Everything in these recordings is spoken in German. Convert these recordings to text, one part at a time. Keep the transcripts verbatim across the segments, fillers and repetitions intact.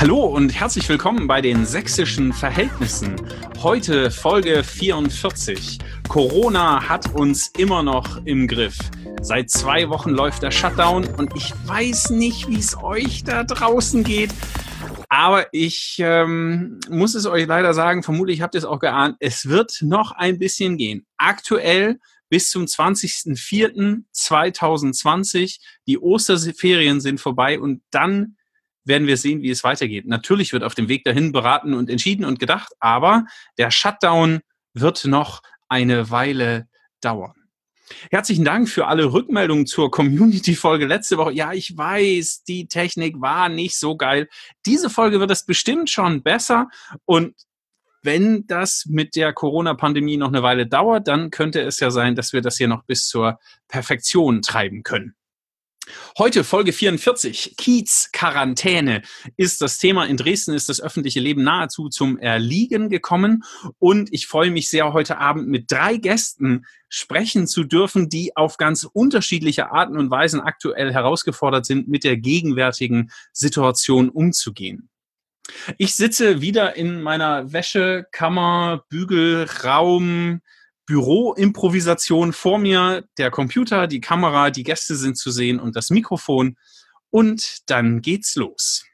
Hallo und herzlich willkommen bei den sächsischen Verhältnissen. Heute Folge vierundvierzig. Corona hat uns immer noch im Griff. Seit zwei Wochen läuft der Shutdown und ich weiß nicht, wie es euch da draußen geht. Aber ich ähm, muss es euch leider sagen, vermutlich habt ihr es auch geahnt, es wird noch ein bisschen gehen. Aktuell bis zum zwanzigsten vierten zweitausendzwanzig. Die Osterferien sind vorbei und dann werden wir sehen, wie es weitergeht. Natürlich wird auf dem Weg dahin beraten und entschieden und gedacht, aber der Shutdown wird noch eine Weile dauern. Herzlichen Dank für alle Rückmeldungen zur Community-Folge letzte Woche. Ja, ich weiß, die Technik war nicht so geil. Diese Folge wird es bestimmt schon besser. Und wenn das mit der Corona-Pandemie noch eine Weile dauert, dann könnte es ja sein, dass wir das hier noch bis zur Perfektion treiben können. Heute Folge vierundvierzig, Kiez-Quarantäne ist das Thema. In Dresden ist das öffentliche Leben nahezu zum Erliegen gekommen und ich freue mich sehr, heute Abend mit drei Gästen sprechen zu dürfen, die auf ganz unterschiedliche Arten und Weisen aktuell herausgefordert sind, mit der gegenwärtigen Situation umzugehen. Ich sitze wieder in meiner Wäschekammer, Bügelraum, Büroimprovisation. Vor mir der Computer, die Kamera, die Gäste sind zu sehen und das Mikrofon. Und dann geht's los.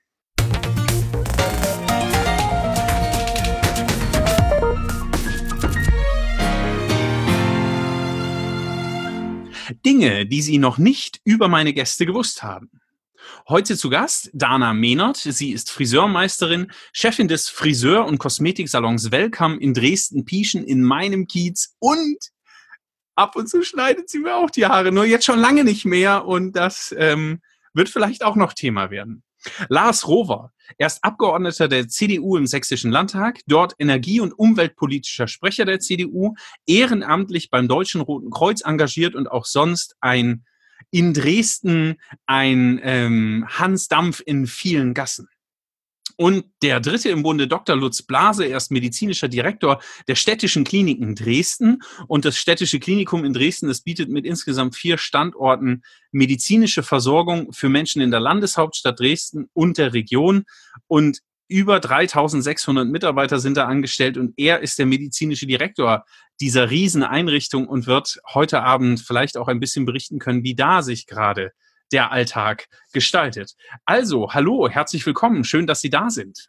Dinge, die Sie noch nicht über meine Gäste gewusst haben. Heute zu Gast Dana Mehnert. Sie ist Friseurmeisterin, Chefin des Friseur- und Kosmetiksalons Welcome in Dresden-Pieschen in meinem Kiez und ab und zu schneidet sie mir auch die Haare, nur jetzt schon lange nicht mehr und das ähm, wird vielleicht auch noch Thema werden. Lars Rohwer, er ist Abgeordneter der C D U im Sächsischen Landtag, dort energie- und umweltpolitischer Sprecher der C D U, ehrenamtlich beim Deutschen Roten Kreuz engagiert und auch sonst ein in Dresden ein ähm, Hans Dampf in vielen Gassen. Und der dritte im Bunde, Doktor Lutz Blase, er ist medizinischer Direktor der Städtischen Kliniken Dresden. Und das Städtische Klinikum in Dresden, das bietet mit insgesamt vier Standorten medizinische Versorgung für Menschen in der Landeshauptstadt Dresden und der Region. Und über dreitausendsechshundert Mitarbeiter sind da angestellt und er ist der medizinische Direktor dieser Rieseneinrichtung und wird heute Abend vielleicht auch ein bisschen berichten können, wie da sich gerade der Alltag gestaltet. Also, hallo, herzlich willkommen. Schön, dass Sie da sind.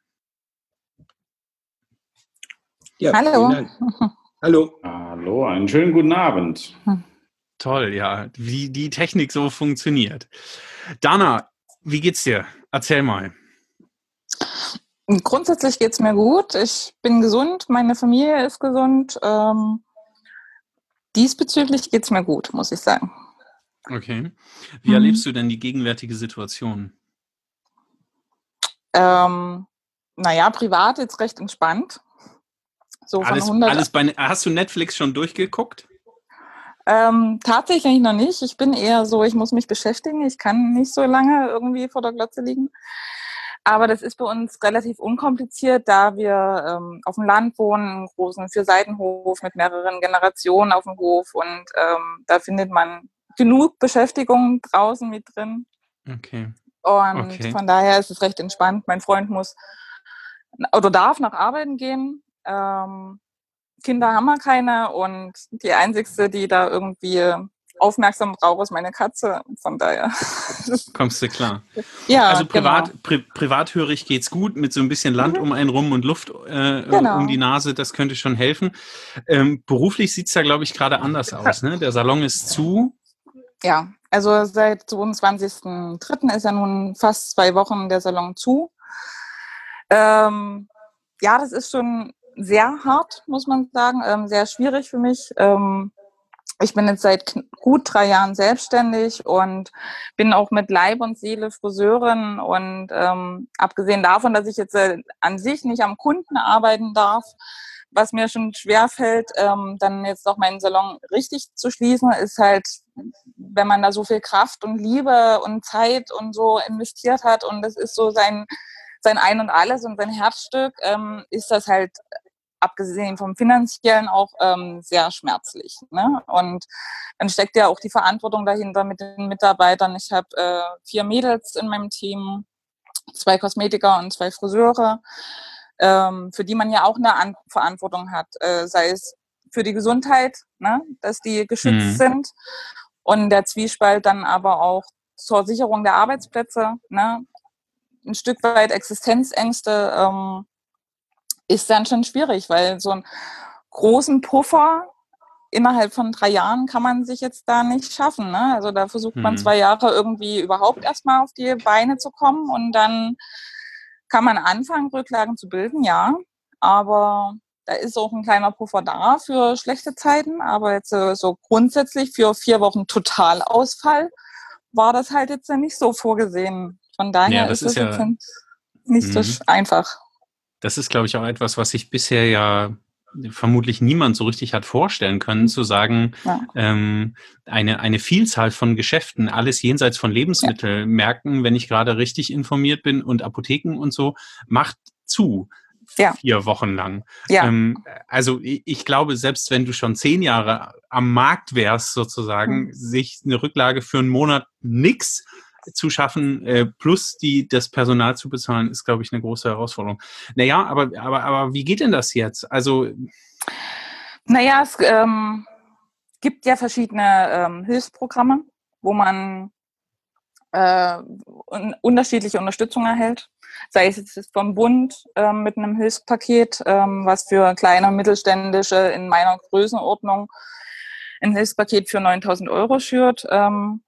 Ja, hallo. Vielen Dank. Hallo. Hallo, einen schönen guten Abend. Toll, ja, wie die Technik so funktioniert. Dana, wie geht's dir? Erzähl mal. Grundsätzlich geht's mir gut. Ich bin gesund, meine Familie ist gesund. Ähm, diesbezüglich geht's mir gut, muss ich sagen. Okay. Wie mhm. erlebst du denn die gegenwärtige Situation? Ähm, naja, privat jetzt recht entspannt. So alles, von alles bei, hast du Netflix schon durchgeguckt? Ähm, tatsächlich noch nicht. Ich bin eher so, ich muss mich beschäftigen. Ich kann nicht so lange irgendwie vor der Glotze liegen. Aber das ist bei uns relativ unkompliziert, da wir ähm, auf dem Land wohnen, einen großen Vierseitenhof mit mehreren Generationen auf dem Hof. Und ähm, da findet man genug Beschäftigung draußen mit drin. Okay. Und okay. von daher ist es recht entspannt. Mein Freund muss oder darf nach Arbeiten gehen. Ähm, Kinder haben wir keine und die einzigste, die da irgendwie aufmerksam braucht, ist meine Katze. Von daher. Kommst du klar. Ja, also privat, genau. pri- privathörig geht's gut, mit so ein bisschen Land Mhm. um einen rum und Luft äh, Genau. um die Nase, das könnte schon helfen. Ähm, beruflich sieht's da, glaube ich, gerade anders aus. Ne? Der Salon ist zu. Ja, also seit zweiundzwanzigsten dritten ist ja nun fast zwei Wochen der Salon zu. Ähm, ja, das ist schon sehr hart, muss man sagen, ähm, sehr schwierig für mich. Ähm, ich bin jetzt seit gut drei Jahren selbstständig und bin auch mit Leib und Seele Friseurin und ähm, abgesehen davon, dass ich jetzt äh, an sich nicht am Kunden arbeiten darf, was mir schon schwerfällt, ähm, dann jetzt noch meinen Salon richtig zu schließen, ist halt, wenn man da so viel Kraft und Liebe und Zeit und so investiert hat und das ist so sein, sein Ein und Alles und sein Herzstück, ähm, ist das halt abgesehen vom Finanziellen auch ähm, sehr schmerzlich. Ne? Und dann steckt ja auch die Verantwortung dahinter mit den Mitarbeitern. Ich habe äh, vier Mädels in meinem Team zwei Kosmetiker und zwei Friseure, ähm, für die man ja auch eine An- Verantwortung hat, äh, sei es für die Gesundheit, ne, dass die geschützt Mhm. sind, und der Zwiespalt dann aber auch zur Sicherung der Arbeitsplätze, ne, ein Stück weit Existenzängste, ähm, ist dann schon schwierig, weil so einen großen Puffer innerhalb von drei Jahren kann man sich jetzt da nicht schaffen. Ne? Also da versucht man Mhm. zwei Jahre irgendwie überhaupt erstmal auf die Beine zu kommen, und dann kann man anfangen, Rücklagen zu bilden, ja. Aber da ist auch ein kleiner Puffer da für schlechte Zeiten. Aber jetzt äh, so grundsätzlich für vier Wochen Totalausfall war das halt jetzt nicht so vorgesehen. Von Ja, daher das ist ist das jetzt ja, nicht so mhm. sch- einfach. Das ist, glaube ich, auch etwas, was sich bisher ja vermutlich niemand so richtig hat vorstellen können, zu sagen, Ja. ähm, eine, eine Vielzahl von Geschäften, alles jenseits von Lebensmittelmärkten, wenn ich gerade richtig informiert bin, und Apotheken und so, macht zu. Ja. Vier Wochen lang. Ja. Ähm, also ich, ich glaube, selbst wenn du schon zehn Jahre am Markt wärst, sozusagen, Mhm. sich eine Rücklage für einen Monat nix zu schaffen, äh, plus die das Personal zu bezahlen, ist, glaube ich, eine große Herausforderung. Naja, aber, aber, aber wie geht denn das jetzt? Also, Naja, es ähm, gibt ja verschiedene ähm, Hilfsprogramme, wo man äh, un unterschiedliche Unterstützung erhält. Sei es jetzt vom Bund ähm, mit einem Hilfspaket, ähm, was für kleine und mittelständische in meiner Größenordnung ein Hilfspaket für neuntausend Euro schürt. Ähm,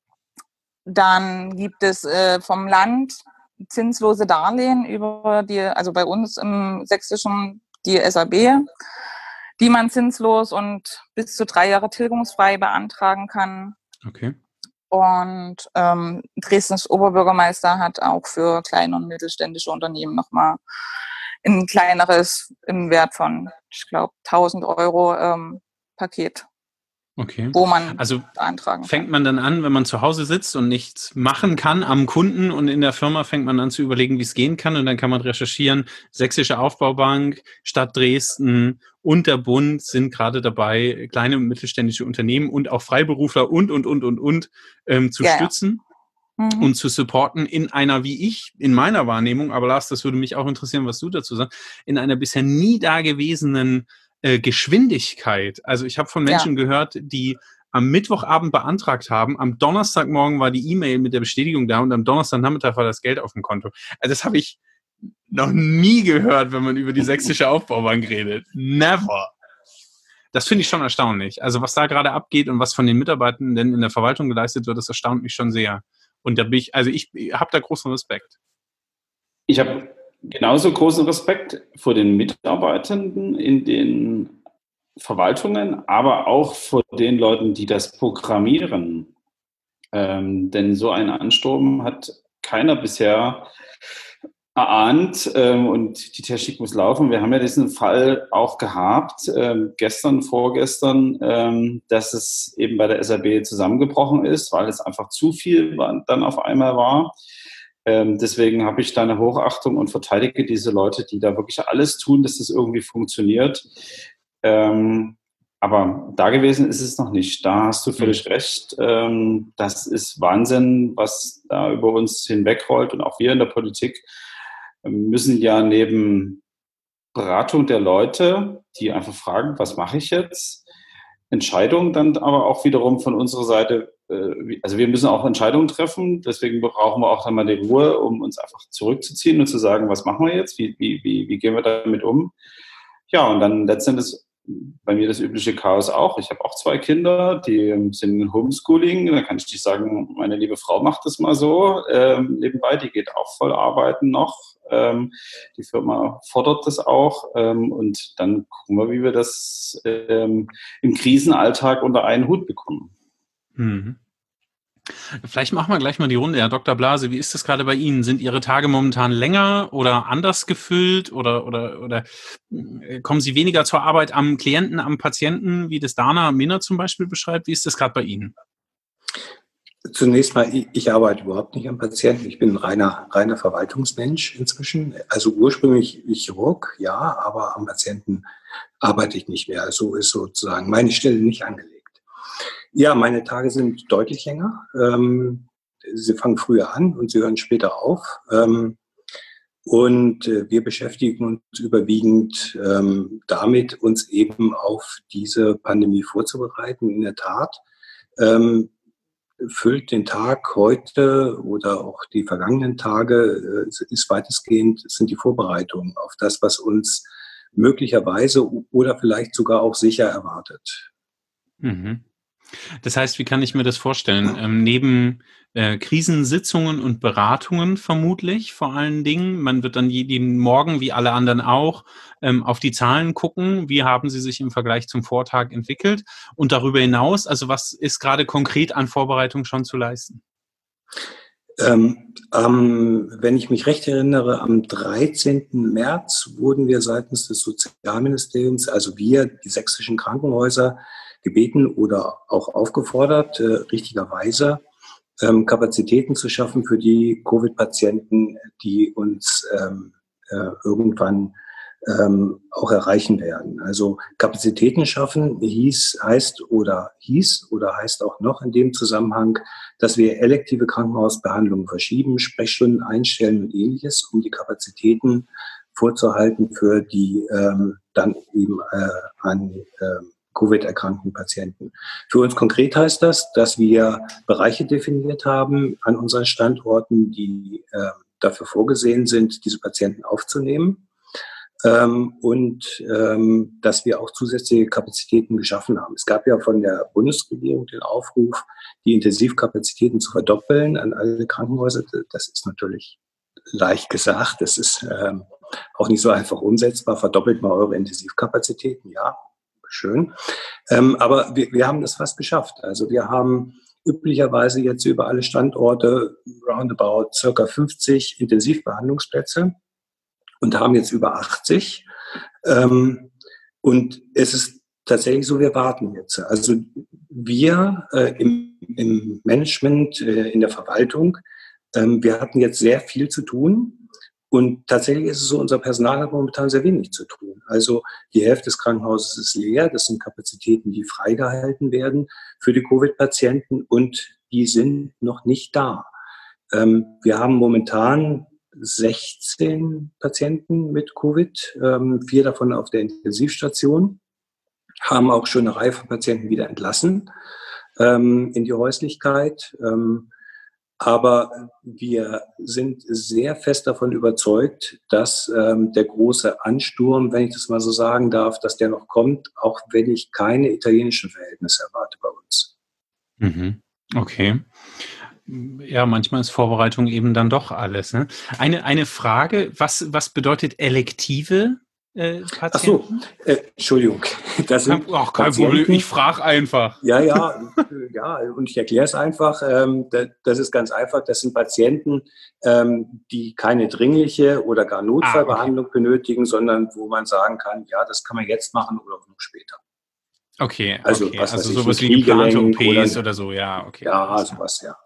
dann gibt es äh, vom Land zinslose Darlehen über die, also bei uns im Sächsischen die S A B, die man zinslos und bis zu drei Jahre tilgungsfrei beantragen kann. okay. Und ähm, Dresdens Oberbürgermeister hat auch für kleine und mittelständische Unternehmen nochmal ein kleineres im Wert von, ich glaube, tausend Euro ähm, Paket, Okay. wo man Also beantragen fängt kann. man dann an, wenn man zu Hause sitzt und nichts machen kann am Kunden, und in der Firma fängt man an zu überlegen, wie es gehen kann, und dann kann man recherchieren, Sächsische Aufbaubank, Stadt Dresden und der Bund sind gerade dabei, kleine und mittelständische Unternehmen und auch Freiberufler und, und, und, und, und ähm, zu Ja, ja. stützen Mhm. und zu supporten in einer, wie ich, in meiner Wahrnehmung, aber Lars, das würde mich auch interessieren, was du dazu sagst, in einer bisher nie dagewesenen äh, Geschwindigkeit. Also ich habe von Menschen Ja. gehört, die am Mittwochabend beantragt haben, am Donnerstagmorgen war die E-Mail mit der Bestätigung da und am Donnerstagnachmittag war das Geld auf dem Konto. Also das habe ich noch nie gehört, wenn man über die Sächsische Aufbaubank redet. Never. Das finde ich schon erstaunlich. Also was da gerade abgeht und was von den Mitarbeitenden in der Verwaltung geleistet wird, das erstaunt mich schon sehr. Und da bin ich, also ich habe da großen Respekt. Ich habe genauso großen Respekt vor den Mitarbeitenden in den Verwaltungen, aber auch vor den Leuten, die das programmieren. Ähm, denn so einen Ansturm hat keiner bisher erahnt, ähm, und die Technik muss laufen. Wir haben ja diesen Fall auch gehabt, ähm, gestern, vorgestern, ähm, dass es eben bei der S A B zusammengebrochen ist, weil es einfach zu viel war, dann auf einmal war. Ähm, deswegen habe ich da eine Hochachtung und verteidige diese Leute, die da wirklich alles tun, dass das irgendwie funktioniert. Ähm, aber da gewesen ist es noch nicht. Da hast du völlig mhm. recht. Ähm, das ist Wahnsinn, was da über uns hinwegrollt. Und auch wir in der Politik müssen ja neben Beratung der Leute, die einfach fragen, was mache ich jetzt, Entscheidungen dann aber auch wiederum von unserer Seite, äh, also wir müssen auch Entscheidungen treffen, deswegen brauchen wir auch dann mal die Ruhe, um uns einfach zurückzuziehen und zu sagen, was machen wir jetzt, wie, wie, wie, wie gehen wir damit um. Ja, und dann letztendlich bei mir das übliche Chaos auch. Ich habe auch zwei Kinder, die sind in Homeschooling. Da kann ich nicht sagen, meine liebe Frau macht das mal so ähm, nebenbei. Die geht auch voll arbeiten noch. Ähm, die Firma fordert das auch. Ähm, und dann gucken wir, wie wir das ähm, im Krisenalltag unter einen Hut bekommen. Mhm. Vielleicht machen wir gleich mal die Runde. Herr Doktor Blase, wie ist das gerade bei Ihnen? Sind Ihre Tage momentan länger oder anders gefüllt oder, oder, oder kommen Sie weniger zur Arbeit am Klienten, am Patienten, wie das Dana Minna zum Beispiel beschreibt? Wie ist das gerade bei Ihnen? Zunächst mal, ich, ich arbeite überhaupt nicht am Patienten. Ich bin ein reiner, reiner Verwaltungsmensch inzwischen. Also ursprünglich Chirurg, ja, aber am Patienten arbeite ich nicht mehr. Also ist sozusagen meine Stelle nicht angelegt. Ja, meine Tage sind deutlich länger. Ähm, sie fangen früher an und sie hören später auf. Ähm, und äh, wir beschäftigen uns überwiegend ähm, damit, uns eben auf diese Pandemie vorzubereiten. In der Tat ähm, füllt den Tag heute oder auch die vergangenen Tage, äh, ist weitestgehend, sind die Vorbereitungen auf das, was uns möglicherweise oder vielleicht sogar auch sicher erwartet. Mhm. Das heißt, wie kann ich mir das vorstellen? Ähm, neben äh, Krisensitzungen und Beratungen vermutlich vor allen Dingen, man wird dann jeden Morgen, wie alle anderen auch, ähm, auf die Zahlen gucken, wie haben sie sich im Vergleich zum Vortag entwickelt und darüber hinaus, also was ist gerade konkret an Vorbereitung schon zu leisten? Ähm, ähm, wenn ich mich recht erinnere, am dreizehnten März wurden wir seitens des Sozialministeriums, also wir, die sächsischen Krankenhäuser, gebeten oder auch aufgefordert, äh, richtigerweise ähm, Kapazitäten zu schaffen für die Covid-Patienten, die uns ähm, äh, irgendwann ähm, auch erreichen werden. Also Kapazitäten schaffen hieß, heißt oder hieß oder heißt auch noch in dem Zusammenhang, dass wir elektive Krankenhausbehandlungen verschieben, Sprechstunden einstellen und Ähnliches, um die Kapazitäten vorzuhalten für die ähm, dann eben äh, an äh, Covid-erkrankten Patienten. Für uns konkret heißt das, dass wir Bereiche definiert haben an unseren Standorten, die äh, dafür vorgesehen sind, diese Patienten aufzunehmen. Ähm, und ähm, dass wir auch zusätzliche Kapazitäten geschaffen haben. Es gab ja von der Bundesregierung den Aufruf, die Intensivkapazitäten zu verdoppeln an alle Krankenhäuser. Das ist natürlich leicht gesagt. Das ist ähm, auch nicht so einfach umsetzbar. Verdoppelt mal eure Intensivkapazitäten, ja, schön. Ähm, aber wir, wir haben das fast geschafft. Also wir haben üblicherweise jetzt über alle Standorte roundabout circa fünfzig Intensivbehandlungsplätze und haben jetzt über achtzig. Ähm, und es ist tatsächlich so, wir warten jetzt. Also wir äh, im, im Management, äh, in der Verwaltung, ähm, wir hatten jetzt sehr viel zu tun. Und tatsächlich ist es so, unser Personal hat momentan sehr wenig zu tun. Also die Hälfte des Krankenhauses ist leer. Das sind Kapazitäten, die freigehalten werden für die Covid-Patienten und die sind noch nicht da. Ähm, wir haben momentan sechzehn Patienten mit Covid, ähm, vier davon auf der Intensivstation, haben auch schon eine Reihe von Patienten wieder entlassen ähm, in die Häuslichkeit. Ähm, aber wir sind sehr fest davon überzeugt, dass ähm, der große Ansturm, wenn ich das mal so sagen darf, dass der noch kommt, auch wenn ich keine italienischen Verhältnisse erwarte bei uns. Mhm. Okay. Ja, manchmal ist Vorbereitung eben dann doch alles. Ne? Eine, eine Frage, was, was bedeutet elektive äh, Patienten? Ach so, äh, Entschuldigung. Das sind kein, ach, kein Problem, ich frage einfach. Ja, ja, ja, und ich erkläre es einfach. Ähm, das ist ganz einfach. Das sind Patienten, ähm, die keine dringliche oder gar Notfallbehandlung ah, okay. benötigen, sondern wo man sagen kann, ja, das kann man jetzt machen oder noch später. Okay, also, okay. Was also weiß sowas ich, wie geplante O Ps oder, oder so, ja, okay. Ja, sowas, ja.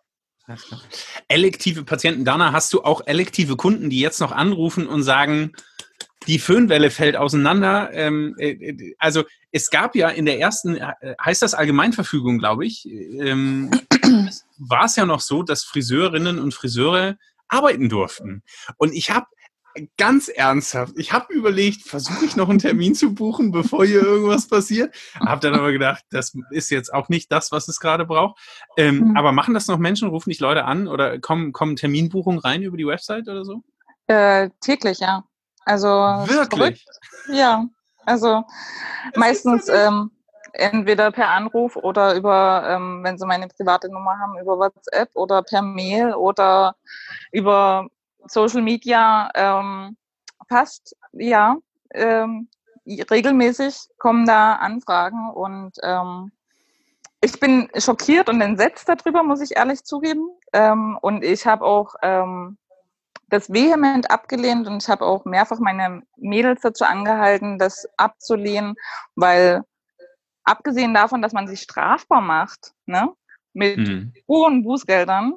Elektive Patienten. Dana, hast du auch elektive Kunden, die jetzt noch anrufen und sagen, die Föhnwelle fällt auseinander? Ähm, äh, also es gab ja in der ersten, äh, heißt das Allgemeinverfügung, glaube ich, ähm, war es ja noch so, dass Friseurinnen und Friseure arbeiten durften. Und ich habe ganz ernsthaft, ich habe überlegt, versuche ich noch einen Termin zu buchen, bevor hier irgendwas passiert. Habe dann aber gedacht, das ist jetzt auch nicht das, was es gerade braucht. Ähm, mhm. Aber machen das noch Menschen, rufen dich Leute an oder kommen, kommen Terminbuchungen rein über die Website oder so? Äh, täglich, ja. Also wirklich? Verrückt. Ja, also das meistens ähm, entweder per Anruf oder über, ähm, wenn sie meine private Nummer haben, über WhatsApp oder per Mail oder über Social Media. Ähm, fast, ja, ähm, regelmäßig kommen da Anfragen und ähm, ich bin schockiert und entsetzt darüber, muss ich ehrlich zugeben. Ähm, und ich habe auch ähm, das vehement abgelehnt und ich habe auch mehrfach meine Mädels dazu angehalten, das abzulehnen, weil abgesehen davon, dass man sich strafbar macht, ne, mit mhm. hohen Bußgeldern,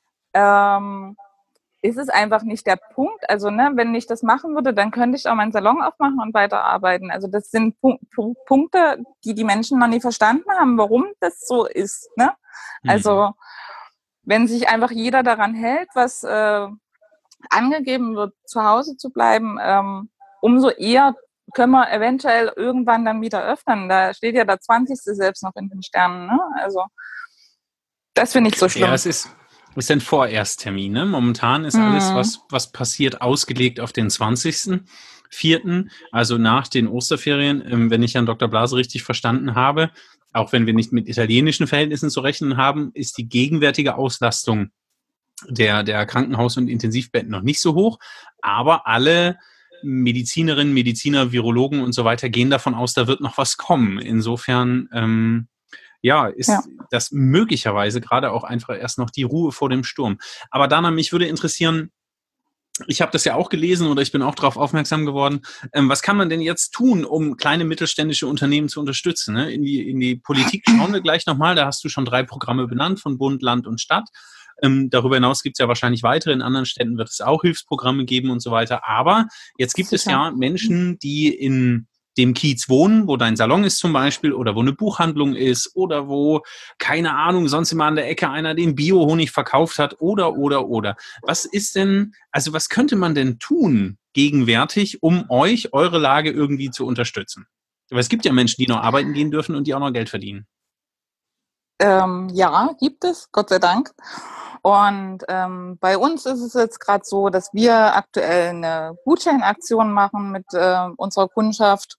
ähm, ist es einfach nicht der Punkt. Also, ne, wenn ich das machen würde, dann könnte ich auch meinen Salon aufmachen und weiterarbeiten. Also, das sind Pu- Pu- Punkte, die die Menschen noch nie verstanden haben, warum das so ist, ne? Also, wenn sich einfach jeder daran hält, was äh, angegeben wird, zu Hause zu bleiben, ähm, umso eher können wir eventuell irgendwann dann wieder öffnen. Da steht ja der zwanzigste selbst noch in den Sternen. Ne? Also das finde ich so schlimm. Ja, es ist, ist ein Vorersttermin. Ne? Momentan ist Mhm. alles, was, was passiert, ausgelegt auf den zwanzigsten vierten, also nach den Osterferien, ähm, wenn ich Herrn Doktor Blase richtig verstanden habe, auch wenn wir nicht mit italienischen Verhältnissen zu rechnen haben, ist die gegenwärtige Auslastung der, der Krankenhaus- und Intensivbetten noch nicht so hoch, aber alle Medizinerinnen, Mediziner, Virologen und so weiter gehen davon aus, da wird noch was kommen. Insofern, ähm, ja, ist Ja. das möglicherweise gerade auch einfach erst noch die Ruhe vor dem Sturm. Aber Dana, mich würde interessieren, ich habe das ja auch gelesen oder ich bin auch darauf aufmerksam geworden, ähm, was kann man denn jetzt tun, um kleine mittelständische Unternehmen zu unterstützen? Ne? In die, in die Politik schauen wir gleich nochmal, da hast du schon drei Programme benannt von Bund, Land und Stadt. Ähm, darüber hinaus gibt es ja wahrscheinlich weitere. In anderen Städten wird es auch Hilfsprogramme geben und so weiter. Aber jetzt gibt es ja Menschen, die in dem Kiez wohnen, wo dein Salon ist zum Beispiel oder wo eine Buchhandlung ist oder wo, keine Ahnung, sonst immer an der Ecke einer den Bio-Honig verkauft hat oder, oder, oder. Was ist denn, also was könnte man denn tun gegenwärtig, um euch, eure Lage irgendwie zu unterstützen? Aber es gibt ja Menschen, die noch arbeiten gehen dürfen und die auch noch Geld verdienen. Ähm, ja, gibt es, Gott sei Dank. Und ähm, bei uns ist es jetzt gerade so, dass wir aktuell eine Gutscheinaktion machen mit äh, unserer Kundschaft,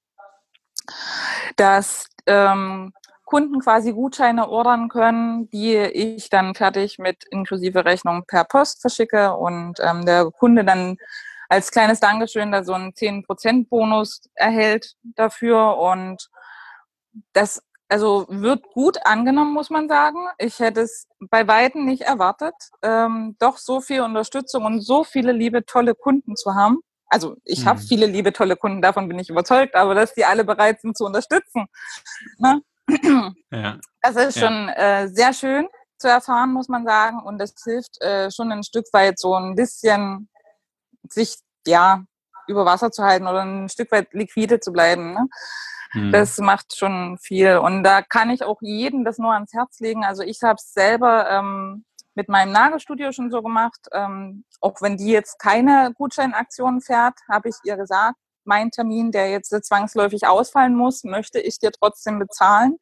dass ähm, Kunden quasi Gutscheine ordern können, die ich dann fertig mit inklusive Rechnung per Post verschicke und ähm, der Kunde dann als kleines Dankeschön da so einen zehn Prozent Bonus erhält dafür. Und das also wird gut angenommen, muss man sagen. Ich hätte es bei Weitem nicht erwartet, ähm, doch so viel Unterstützung und so viele liebe, tolle Kunden zu haben. Also ich mhm. habe viele liebe, tolle Kunden, davon bin ich überzeugt, aber dass die alle bereit sind zu unterstützen. Ne? Ja. Das ist ja. schon äh, sehr schön zu erfahren, muss man sagen. Und das hilft äh, schon ein Stück weit so ein bisschen sich ja über Wasser zu halten oder ein Stück weit liquide zu bleiben. Ne? Das macht schon viel. Und da kann ich auch jedem das nur ans Herz legen. Also ich habe es selber ähm, mit meinem Nagelstudio schon so gemacht. Ähm, auch wenn die jetzt keine Gutscheinaktion fährt, habe ich ihr gesagt, mein Termin, der jetzt zwangsläufig ausfallen muss, möchte ich dir trotzdem bezahlen.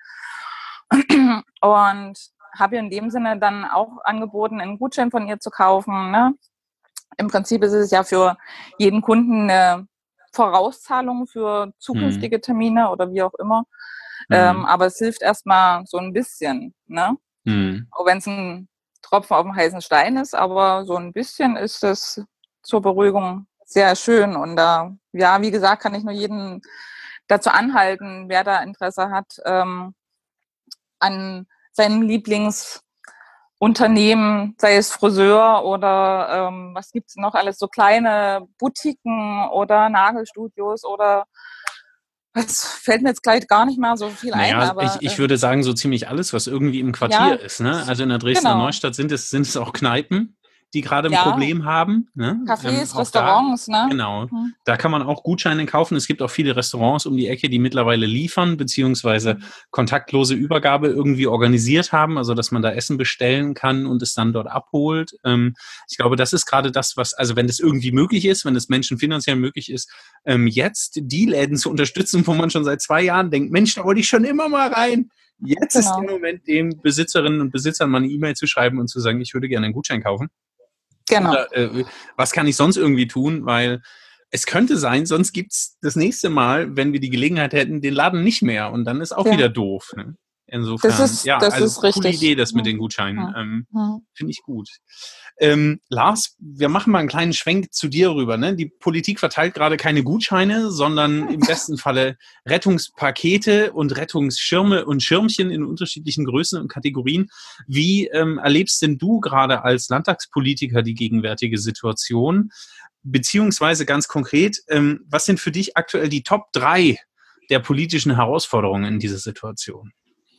Und habe ihr in dem Sinne dann auch angeboten, einen Gutschein von ihr zu kaufen. Ne? Im Prinzip ist es ja für jeden Kunden eine Vorauszahlung für zukünftige Termine oder wie auch immer. Mhm. Ähm, aber es hilft erstmal so ein bisschen, ne? Mhm. Auch wenn es ein Tropfen auf dem heißen Stein ist, aber so ein bisschen ist es zur Beruhigung sehr schön. Und da, ja, wie gesagt, kann ich nur jeden dazu anhalten, wer da Interesse hat, ähm, an seinem Lieblings Unternehmen, sei es Friseur oder ähm, was gibt's noch alles, so kleine Boutiquen oder Nagelstudios oder es fällt mir jetzt gleich gar nicht mehr so viel naja, ein. Aber ich, ich würde sagen, so ziemlich alles, was irgendwie im Quartier ja, ist. Ne? Also in der Dresdner genau. Neustadt sind es, sind es auch Kneipen, die gerade ein ja. Problem haben. Ne? Cafés, ähm, Restaurants, da, ne? Genau. Hm. Da kann man auch Gutscheine kaufen. Es gibt auch viele Restaurants um die Ecke, die mittlerweile liefern, beziehungsweise hm. kontaktlose Übergabe irgendwie organisiert haben, also dass man da Essen bestellen kann und es dann dort abholt. Ähm, ich glaube, das ist gerade das, was, also wenn das irgendwie möglich ist, wenn es Menschen finanziell möglich ist, ähm, jetzt die Läden zu unterstützen, wo man schon seit zwei Jahren denkt, Mensch, da wollte ich schon immer mal rein. Jetzt genau. ist der Moment, den Besitzerinnen und Besitzern mal eine E-Mail zu schreiben und zu sagen, ich würde gerne einen Gutschein kaufen. Genau. Oder, äh, was kann ich sonst irgendwie tun? Weil es könnte sein, sonst gibt es das nächste Mal, wenn wir die Gelegenheit hätten, den Laden nicht mehr. Und dann ist auch ja. wieder doof. Ne? Insofern, das ist, ja, das also ist coole richtig. Idee, das mit den Gutscheinen. Ähm, Finde ich gut. Ähm, Lars, wir machen mal einen kleinen Schwenk zu dir rüber. Ne? Die Politik verteilt gerade keine Gutscheine, sondern im besten Falle Rettungspakete und Rettungsschirme und Schirmchen in unterschiedlichen Größen und Kategorien. Wie ähm, erlebst denn du gerade als Landtagspolitiker die gegenwärtige Situation? Beziehungsweise ganz konkret, ähm, was sind für dich aktuell die Top drei der politischen Herausforderungen in dieser Situation?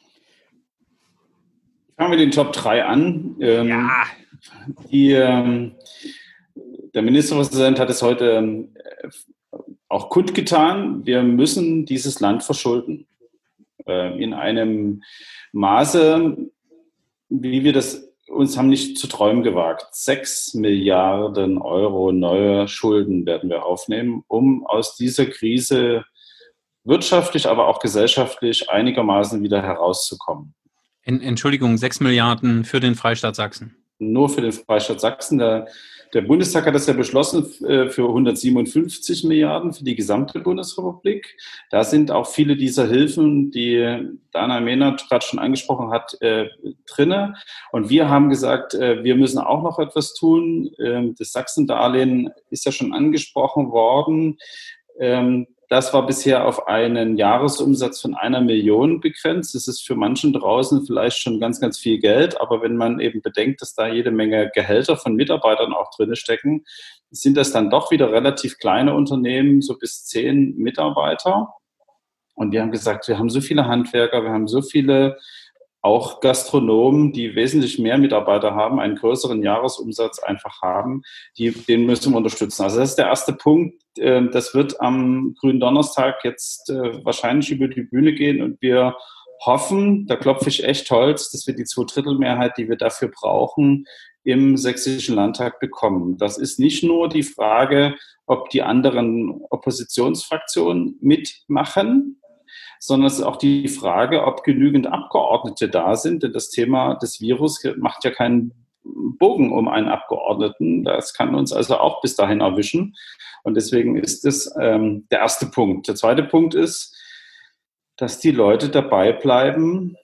Fangen wir den Top drei an. Ähm, ja. Die, ähm, der Ministerpräsident hat es heute äh, auch kundgetan, wir müssen dieses Land verschulden. Äh, in einem Maße, wie wir das uns haben nicht zu träumen gewagt. Sechs Milliarden Euro neue Schulden werden wir aufnehmen, um aus dieser Krise wirtschaftlich, aber auch gesellschaftlich einigermaßen wieder herauszukommen. Entschuldigung, sechs Milliarden für den Freistaat Sachsen. Nur für den Freistaat Sachsen. Der, der Bundestag hat das ja beschlossen für hundertsiebenundfünfzig Milliarden für die gesamte Bundesrepublik. Da sind auch viele dieser Hilfen, die Dana Mehnert gerade schon angesprochen hat, äh, drinne. Und wir haben gesagt, äh, wir müssen auch noch etwas tun. Ähm, das Sachsendarlehen ist ja schon angesprochen worden. Ähm, Das war bisher auf einen Jahresumsatz von einer Million begrenzt. Das ist für manchen draußen vielleicht schon ganz, ganz viel Geld. Aber wenn man eben bedenkt, dass da jede Menge Gehälter von Mitarbeitern auch drin stecken, sind das dann doch wieder relativ kleine Unternehmen, so bis zehn Mitarbeiter. Und wir haben gesagt, wir haben so viele Handwerker, wir haben so viele auch Gastronomen, die wesentlich mehr Mitarbeiter haben, einen größeren Jahresumsatz einfach haben, die, den müssen wir unterstützen. Also das ist der erste Punkt. Das wird am grünen Donnerstag jetzt wahrscheinlich über die Bühne gehen und wir hoffen, da klopfe ich echt Holz, dass wir die Zweidrittelmehrheit, die wir dafür brauchen, im Sächsischen Landtag bekommen. Das ist nicht nur die Frage, ob die anderen Oppositionsfraktionen mitmachen, sondern es ist auch die Frage, ob genügend Abgeordnete da sind. Denn das Thema des Virus macht ja keinen Bogen um einen Abgeordneten. Das kann uns also auch bis dahin erwischen. Und deswegen ist das ähm, der erste Punkt. Der zweite Punkt ist, dass die Leute dabei bleiben,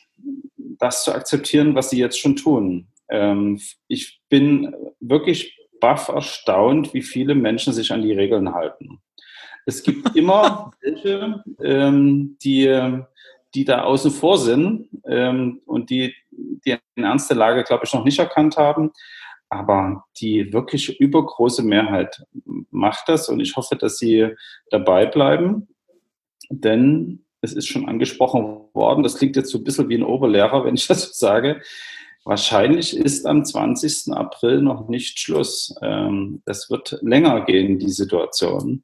das zu akzeptieren, was sie jetzt schon tun. Ähm, ich bin wirklich baff erstaunt, wie viele Menschen sich an die Regeln halten. Es gibt immer welche, ähm, die, die da außen vor sind ähm, und die, die eine ernste Lage, glaube ich, noch nicht erkannt haben. Aber die wirklich übergroße Mehrheit macht das und ich hoffe, dass sie dabei bleiben. Denn es ist schon angesprochen worden, das klingt jetzt so ein bisschen wie ein Oberlehrer, wenn ich das so sage. Wahrscheinlich ist am zwanzigsten April noch nicht Schluss. Ähm, das wird länger gehen, die Situation.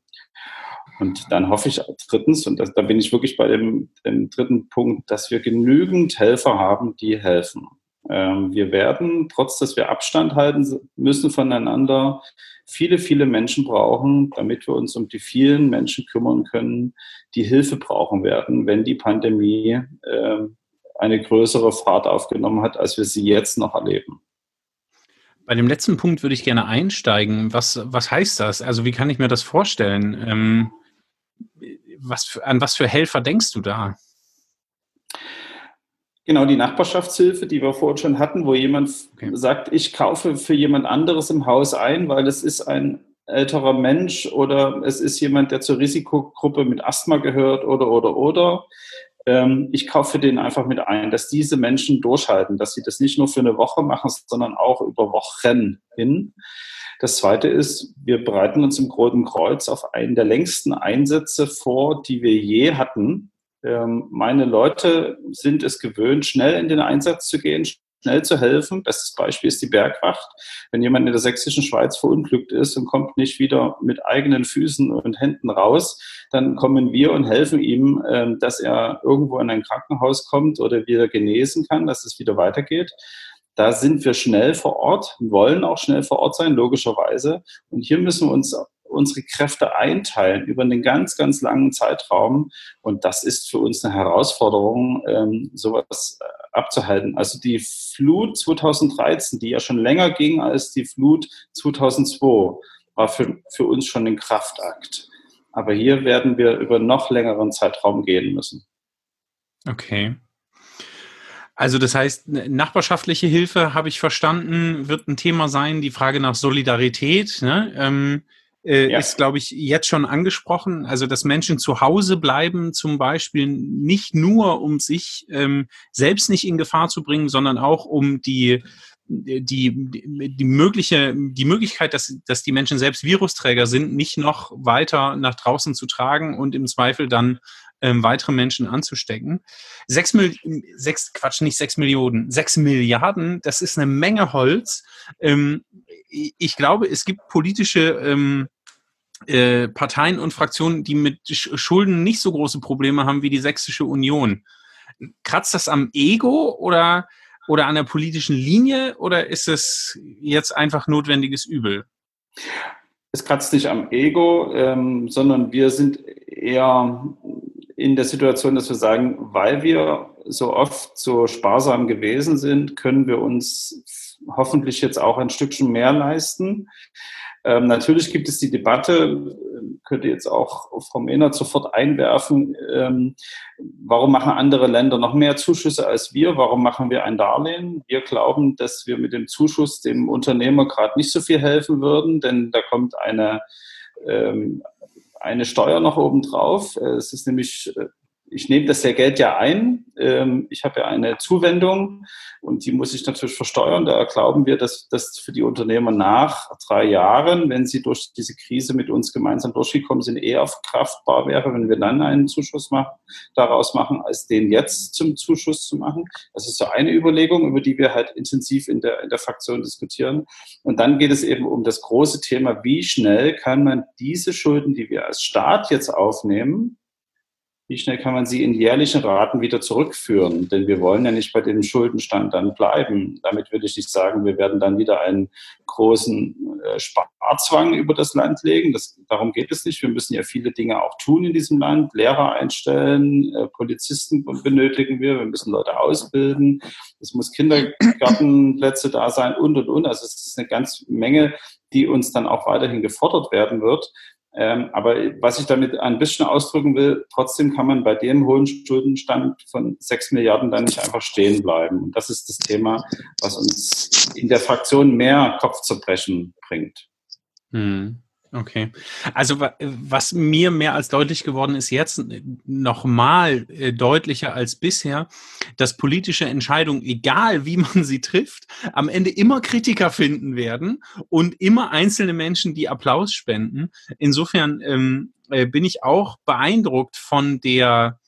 Und dann hoffe ich drittens, und das, da bin ich wirklich bei dem, dem dritten Punkt, dass wir genügend Helfer haben, die helfen. Ähm, wir werden, trotz dass wir Abstand halten müssen voneinander, viele, viele Menschen brauchen, damit wir uns um die vielen Menschen kümmern können, die Hilfe brauchen werden, wenn die Pandemie äh, eine größere Fahrt aufgenommen hat, als wir sie jetzt noch erleben. Bei dem letzten Punkt würde ich gerne einsteigen. Was, was heißt das? Also wie kann ich mir das vorstellen? Ähm, was für, an was für Helfer denkst du da? Genau, die Nachbarschaftshilfe, die wir vorhin schon hatten, wo jemand okay. sagt, ich kaufe für jemand anderes im Haus ein, weil es ist ein älterer Mensch oder es ist jemand, der zur Risikogruppe mit Asthma gehört oder, oder, oder. Ähm, ich kaufe für den einfach mit ein, dass diese Menschen durchhalten, dass sie das nicht nur für eine Woche machen, sondern auch über Wochen hin. Das Zweite ist, wir bereiten uns im Roten Kreuz auf einen der längsten Einsätze vor, die wir je hatten. Ähm, meine Leute sind es gewöhnt, schnell in den Einsatz zu gehen, schnell zu helfen. Bestes Beispiel ist die Bergwacht. Wenn jemand in der sächsischen Schweiz verunglückt ist und kommt nicht wieder mit eigenen Füßen und Händen raus, dann kommen wir und helfen ihm, ähm, dass er irgendwo in ein Krankenhaus kommt oder wieder genesen kann, dass es wieder weitergeht. Da sind wir schnell vor Ort, wollen auch schnell vor Ort sein, logischerweise. Und hier müssen wir uns unsere Kräfte einteilen über einen ganz, ganz langen Zeitraum. Und das ist für uns eine Herausforderung, ähm, sowas abzuhalten. Also die Flut zweitausenddreizehn, die ja schon länger ging als die Flut zweitausendzwei, war für, für uns schon ein Kraftakt. Aber hier werden wir über noch längeren Zeitraum gehen müssen. Okay. Also das heißt, nachbarschaftliche Hilfe, habe ich verstanden, wird ein Thema sein. Die Frage nach Solidarität, ne, ähm, äh, ja. ist, glaube ich, jetzt schon angesprochen. Also dass Menschen zu Hause bleiben, zum Beispiel nicht nur, um sich ähm, selbst nicht in Gefahr zu bringen, sondern auch um die die, die, die mögliche, die Möglichkeit, dass, dass die Menschen selbst Virusträger sind, nicht noch weiter nach draußen zu tragen und im Zweifel dann ähm, weitere Menschen anzustecken. Sechs, Mil- sechs, Quatsch, nicht sechs Millionen, sechs Milliarden, das ist eine Menge Holz. Ähm, ich glaube, es gibt politische ähm, äh, Parteien und Fraktionen, die mit Schulden nicht so große Probleme haben wie die Sächsische Union. Kratzt das am Ego oder oder an der politischen Linie oder ist es jetzt einfach notwendiges Übel? Es kratzt nicht am Ego, ähm, sondern wir sind eher in der Situation, dass wir sagen, weil wir so oft so sparsam gewesen sind, können wir uns hoffentlich jetzt auch ein Stückchen mehr leisten. Ähm, natürlich gibt es die Debatte, könnte jetzt auch Frau Mehnert sofort einwerfen, ähm, warum machen andere Länder noch mehr Zuschüsse als wir? Warum machen wir ein Darlehen? Wir glauben, dass wir mit dem Zuschuss dem Unternehmer gerade nicht so viel helfen würden, denn da kommt eine, ähm, eine Steuer noch oben drauf. Es ist nämlich, ich nehme das ja Geld ja ein. Ich habe ja eine Zuwendung und die muss ich natürlich versteuern. Da glauben wir, dass das für die Unternehmer nach drei Jahren, wenn sie durch diese Krise mit uns gemeinsam durchgekommen sind, eher verkraftbar wäre, wenn wir dann einen Zuschuss machen, daraus machen, als den jetzt zum Zuschuss zu machen. Das ist so eine Überlegung, über die wir halt intensiv in der, in der Fraktion diskutieren. Und dann geht es eben um das große Thema, wie schnell kann man diese Schulden, die wir als Staat jetzt aufnehmen, wie schnell kann man sie in jährlichen Raten wieder zurückführen? Denn wir wollen ja nicht bei dem Schuldenstand dann bleiben. Damit würde ich nicht sagen, wir werden dann wieder einen großen äh, Sparzwang über das Land legen. Das, darum geht es nicht. Wir müssen ja viele Dinge auch tun in diesem Land. Lehrer einstellen, äh, Polizisten benötigen wir. Wir müssen Leute ausbilden. Es muss Kindergartenplätze da sein und, und, und. Also es ist eine ganze Menge, die uns dann auch weiterhin gefordert werden wird. Ähm, aber was ich damit ein bisschen ausdrücken will, trotzdem kann man bei dem hohen Schuldenstand von sechs Milliarden dann nicht einfach stehen bleiben. Und das ist das Thema, was uns in der Fraktion mehr Kopfzerbrechen bringt. Hm. Okay. Also was mir mehr als deutlich geworden ist jetzt, nochmal deutlicher als bisher, dass politische Entscheidungen, egal wie man sie trifft, am Ende immer Kritiker finden werden und immer einzelne Menschen, die Applaus spenden. Insofern ähm, bin ich auch beeindruckt von der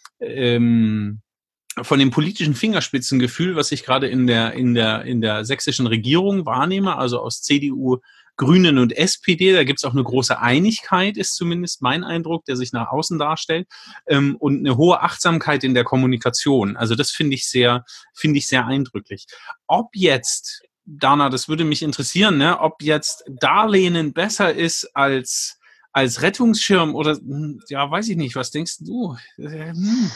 ähm, von dem politischen Fingerspitzengefühl, was ich gerade in der in der in der sächsischen Regierung wahrnehme, also aus C D U, Grünen und S P D, da gibt es auch eine große Einigkeit, ist zumindest mein Eindruck, der sich nach außen darstellt, ähm, und eine hohe Achtsamkeit in der Kommunikation. Also das finde ich sehr, finde ich sehr eindrücklich. Ob jetzt, Dana, das würde mich interessieren, ne, ob jetzt Darlehen besser ist als als Rettungsschirm oder, ja, weiß ich nicht, was denkst du? Hm.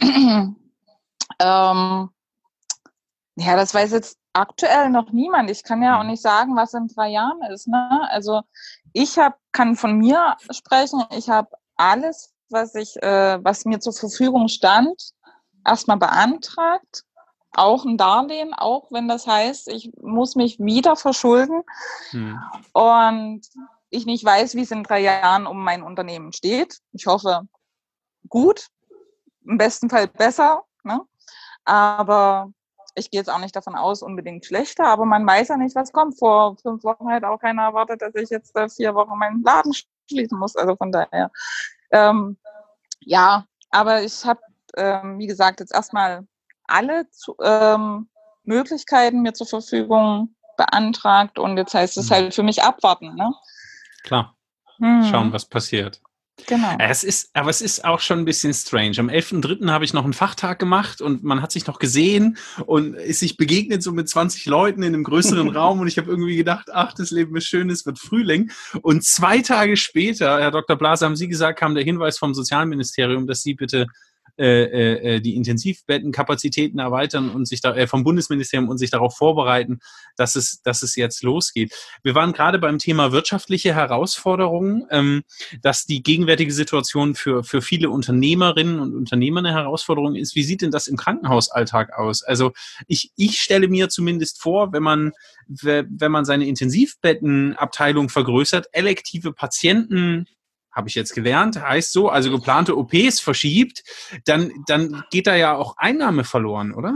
ähm, ja, das weiß jetzt aktuell noch niemand. Ich kann ja auch nicht sagen, was in drei Jahren ist. Ne? Also ich hab, kann von mir sprechen. Ich habe alles, was ich, äh, was mir zur Verfügung stand, erstmal beantragt. Auch ein Darlehen, auch wenn das heißt, ich muss mich wieder verschulden. Hm. Und ich nicht weiß, wie es in drei Jahren um mein Unternehmen steht. Ich hoffe, gut, im besten Fall besser. Ne? Aber ich gehe jetzt auch nicht davon aus, unbedingt schlechter, aber man weiß ja nicht, was kommt. Vor fünf Wochen hat auch keiner erwartet, dass ich jetzt äh, vier Wochen meinen Laden schließen muss. Also von daher, ähm, ja, aber ich habe, ähm, wie gesagt, jetzt erstmal alle zu, ähm, Möglichkeiten mir zur Verfügung beantragt und jetzt heißt es halt für mich abwarten. Ne? Klar, hm. schauen, was passiert. Genau. Es ist, aber es ist auch schon ein bisschen strange. Am elften dritten habe ich noch einen Fachtag gemacht und man hat sich noch gesehen und ist sich begegnet so mit zwanzig Leuten in einem größeren Raum und ich habe irgendwie gedacht, ach, das Leben ist schön, es wird Frühling. Und zwei Tage später, Herr Doktor Blaser, haben Sie gesagt, kam der Hinweis vom Sozialministerium, dass Sie bitte Äh, äh, die Intensivbettenkapazitäten erweitern und sich da äh, vom Bundesministerium und sich darauf vorbereiten, dass es, dass es jetzt losgeht. Wir waren gerade beim Thema wirtschaftliche Herausforderungen, ähm, dass die gegenwärtige Situation für, für viele Unternehmerinnen und Unternehmer eine Herausforderung ist. Wie sieht denn das im Krankenhausalltag aus? Also ich, ich stelle mir zumindest vor, wenn man, wenn man seine Intensivbettenabteilung vergrößert, elektive Patienten, habe ich jetzt gelernt, heißt so, also geplante O Ps verschiebt, dann, dann geht da ja auch Einnahme verloren, oder?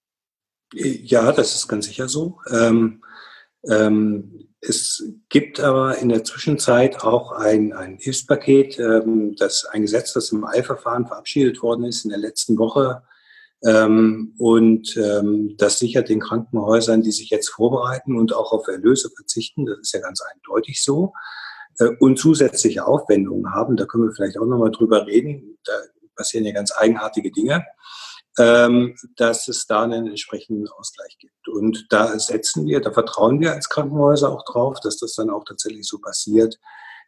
Ja, das ist ganz sicher so. Ähm, ähm, es gibt aber in der Zwischenzeit auch ein, ein Hilfspaket, ähm, das ein Gesetz, das im Eilverfahren verabschiedet worden ist in der letzten Woche. Ähm, und ähm, das sichert den Krankenhäusern, die sich jetzt vorbereiten und auch auf Erlöse verzichten, das ist ja ganz eindeutig so, und zusätzliche Aufwendungen haben, da können wir vielleicht auch nochmal drüber reden, da passieren ja ganz eigenartige Dinge, ähm, dass es da einen entsprechenden Ausgleich gibt. Und da setzen wir, da vertrauen wir als Krankenhäuser auch drauf, dass das dann auch tatsächlich so passiert.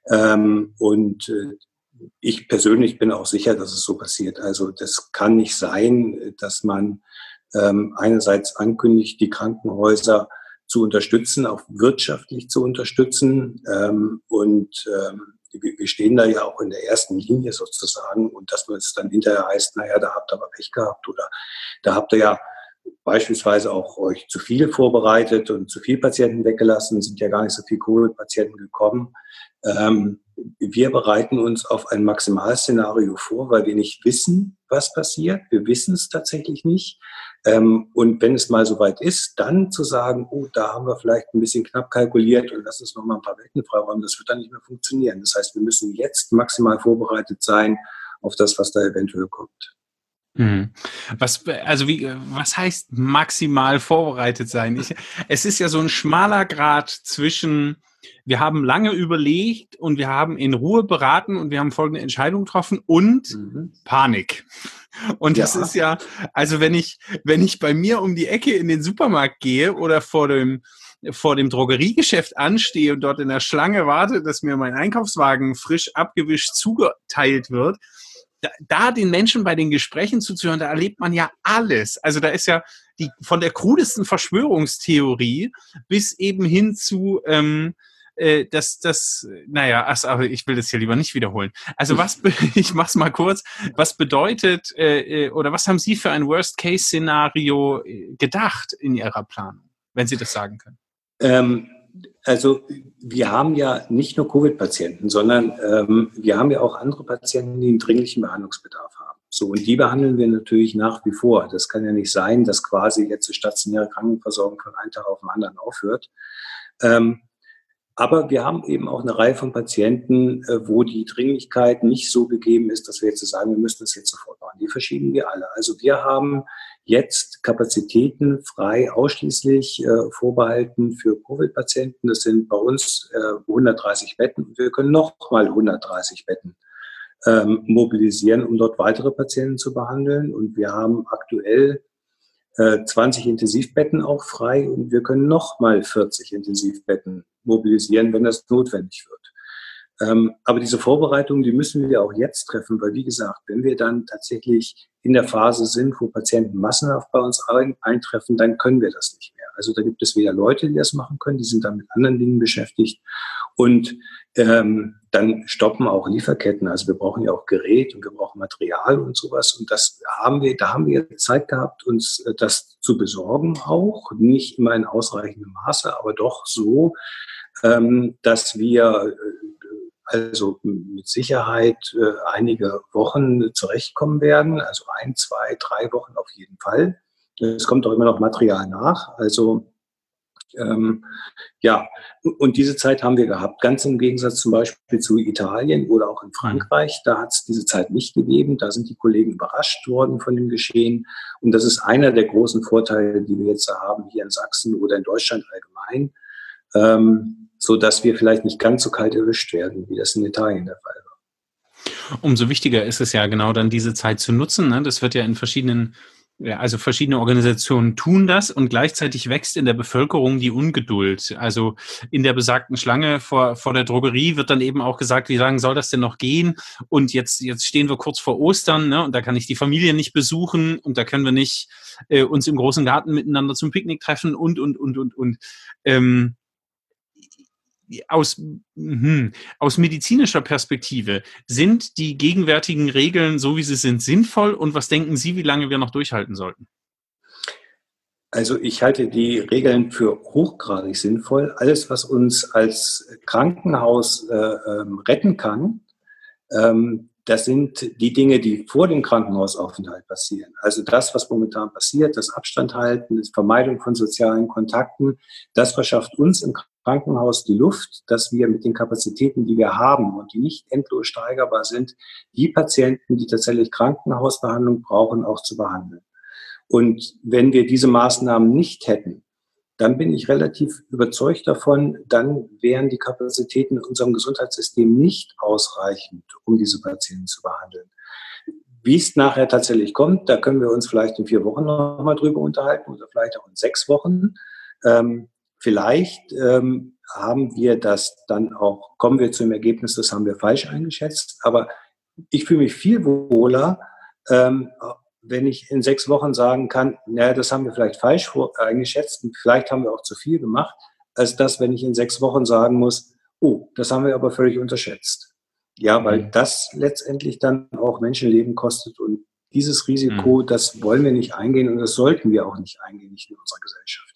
Ähm, und äh, ich persönlich bin auch sicher, dass es so passiert. Also das kann nicht sein, dass man ähm, einerseits ankündigt, die Krankenhäuser zu unterstützen, auch wirtschaftlich zu unterstützen. Ähm, und ähm, wir stehen da ja auch in der ersten Linie sozusagen. Und dass man es dann hinterher heißt, naja, da habt ihr aber Pech gehabt oder da habt ihr ja beispielsweise auch euch zu viel vorbereitet und zu viel Patienten weggelassen, sind ja gar nicht so viele Covid-Patienten gekommen. Ähm, wir bereiten uns auf ein Maximalszenario vor, weil wir nicht wissen, was passiert. Wir wissen es tatsächlich nicht. Ähm, und wenn es mal soweit ist, dann zu sagen, oh, da haben wir vielleicht ein bisschen knapp kalkuliert und lass uns noch mal ein paar Betten freiräumen, das wird dann nicht mehr funktionieren. Das heißt, wir müssen jetzt maximal vorbereitet sein auf das, was da eventuell kommt. Hm. Was, also wie, was heißt maximal vorbereitet sein? Ich, es ist ja so ein schmaler Grat zwischen, wir haben lange überlegt und wir haben in Ruhe beraten und wir haben folgende Entscheidung getroffen und mhm. Panik. Und das ja. ist ja, also wenn ich, wenn ich bei mir um die Ecke in den Supermarkt gehe oder vor dem, vor dem Drogeriegeschäft anstehe und dort in der Schlange warte, dass mir mein Einkaufswagen frisch abgewischt zugeteilt wird, Da, da den Menschen bei den Gesprächen zuzuhören, da erlebt man ja alles. Also da ist ja die von der krudesten Verschwörungstheorie bis eben hin zu, ähm, äh, dass das, naja, ach, ich will das hier lieber nicht wiederholen. Also was, ich mach's mal kurz, was bedeutet äh, oder was haben Sie für ein Worst-Case-Szenario gedacht in Ihrer Planung, wenn Sie das sagen können? Ähm Also wir haben ja nicht nur Covid-Patienten, sondern ähm, wir haben ja auch andere Patienten, die einen dringlichen Behandlungsbedarf haben. So, und die behandeln wir natürlich nach wie vor. Das kann ja nicht sein, dass quasi jetzt die stationäre Krankenversorgung von einem Tag auf den anderen aufhört. Ähm, aber wir haben eben auch eine Reihe von Patienten, äh, wo die Dringlichkeit nicht so gegeben ist, dass wir jetzt sagen, wir müssen das jetzt sofort machen. Die verschieben wir alle. Also wir haben jetzt Kapazitäten frei ausschließlich äh, vorbehalten für Covid-Patienten. Das sind bei uns äh, hundertdreißig Betten. Und wir können noch mal hundertdreißig Betten ähm, mobilisieren, um dort weitere Patienten zu behandeln. Und wir haben aktuell äh, zwanzig Intensivbetten auch frei. Und wir können noch mal vierzig Intensivbetten mobilisieren, wenn das notwendig wird. Ähm, aber diese Vorbereitungen, die müssen wir auch jetzt treffen, weil wie gesagt, wenn wir dann tatsächlich in der Phase sind, wo Patienten massenhaft bei uns ein, eintreffen, dann können wir das nicht mehr. Also da gibt es weder Leute, die das machen können, die sind dann mit anderen Dingen beschäftigt und ähm, dann stoppen auch Lieferketten. Also wir brauchen ja auch Gerät und wir brauchen Material und sowas und das haben wir, da haben wir Zeit gehabt, uns das zu besorgen auch, nicht immer in ausreichendem Maße, aber doch so, ähm, dass wir also mit Sicherheit äh, einige Wochen zurechtkommen werden, also ein, zwei, drei Wochen auf jeden Fall. Es kommt auch immer noch Material nach, also ähm, ja, und diese Zeit haben wir gehabt, ganz im Gegensatz zum Beispiel zu Italien oder auch in Frankreich, da hat es diese Zeit nicht gegeben, da sind die Kollegen überrascht worden von dem Geschehen und das ist einer der großen Vorteile, die wir jetzt haben hier in Sachsen oder in Deutschland allgemein, ähm, so dass wir vielleicht nicht ganz so kalt erwischt werden, wie das in Italien der Fall war. Umso wichtiger ist es ja genau dann diese Zeit zu nutzen. Ne? Das wird ja in verschiedenen, ja, also verschiedene Organisationen tun das und gleichzeitig wächst in der Bevölkerung die Ungeduld. Also in der besagten Schlange vor, vor der Drogerie wird dann eben auch gesagt, wie lange soll das denn noch gehen? Und jetzt, jetzt stehen wir kurz vor Ostern, ne? Und da kann ich die Familie nicht besuchen und da können wir nicht äh, uns im großen Garten miteinander zum Picknick treffen und, und, und, und, und. Ähm, Aus, mh, aus medizinischer Perspektive, sind die gegenwärtigen Regeln, so wie sie sind, sinnvoll? Und was denken Sie, wie lange wir noch durchhalten sollten? Also ich halte die Regeln für hochgradig sinnvoll. Alles, was uns als Krankenhaus äh, ähm, retten kann, ähm, das sind die Dinge, die vor dem Krankenhausaufenthalt passieren. Also das, was momentan passiert, das Abstand halten, die Vermeidung von sozialen Kontakten, das verschafft uns im Krankenhaus die Luft, dass wir mit den Kapazitäten, die wir haben und die nicht endlos steigerbar sind, die Patienten, die tatsächlich Krankenhausbehandlung brauchen, auch zu behandeln. Und wenn wir diese Maßnahmen nicht hätten, dann bin ich relativ überzeugt davon, dann wären die Kapazitäten in unserem Gesundheitssystem nicht ausreichend, um diese Patienten zu behandeln. Wie es nachher tatsächlich kommt, da können wir uns vielleicht in vier Wochen noch mal drüber unterhalten oder vielleicht auch in sechs Wochen. Ähm, vielleicht ähm, haben wir das dann auch, kommen wir zum Ergebnis, das haben wir falsch eingeschätzt. Aber ich fühle mich viel wohler, ähm, wenn ich in sechs Wochen sagen kann, naja, das haben wir vielleicht falsch eingeschätzt und vielleicht haben wir auch zu viel gemacht, als das, wenn ich in sechs Wochen sagen muss, oh, das haben wir aber völlig unterschätzt. Ja, weil Mhm. das letztendlich dann auch Menschenleben kostet und dieses Risiko, Mhm. das wollen wir nicht eingehen und das sollten wir auch nicht eingehen, nicht in unserer Gesellschaft.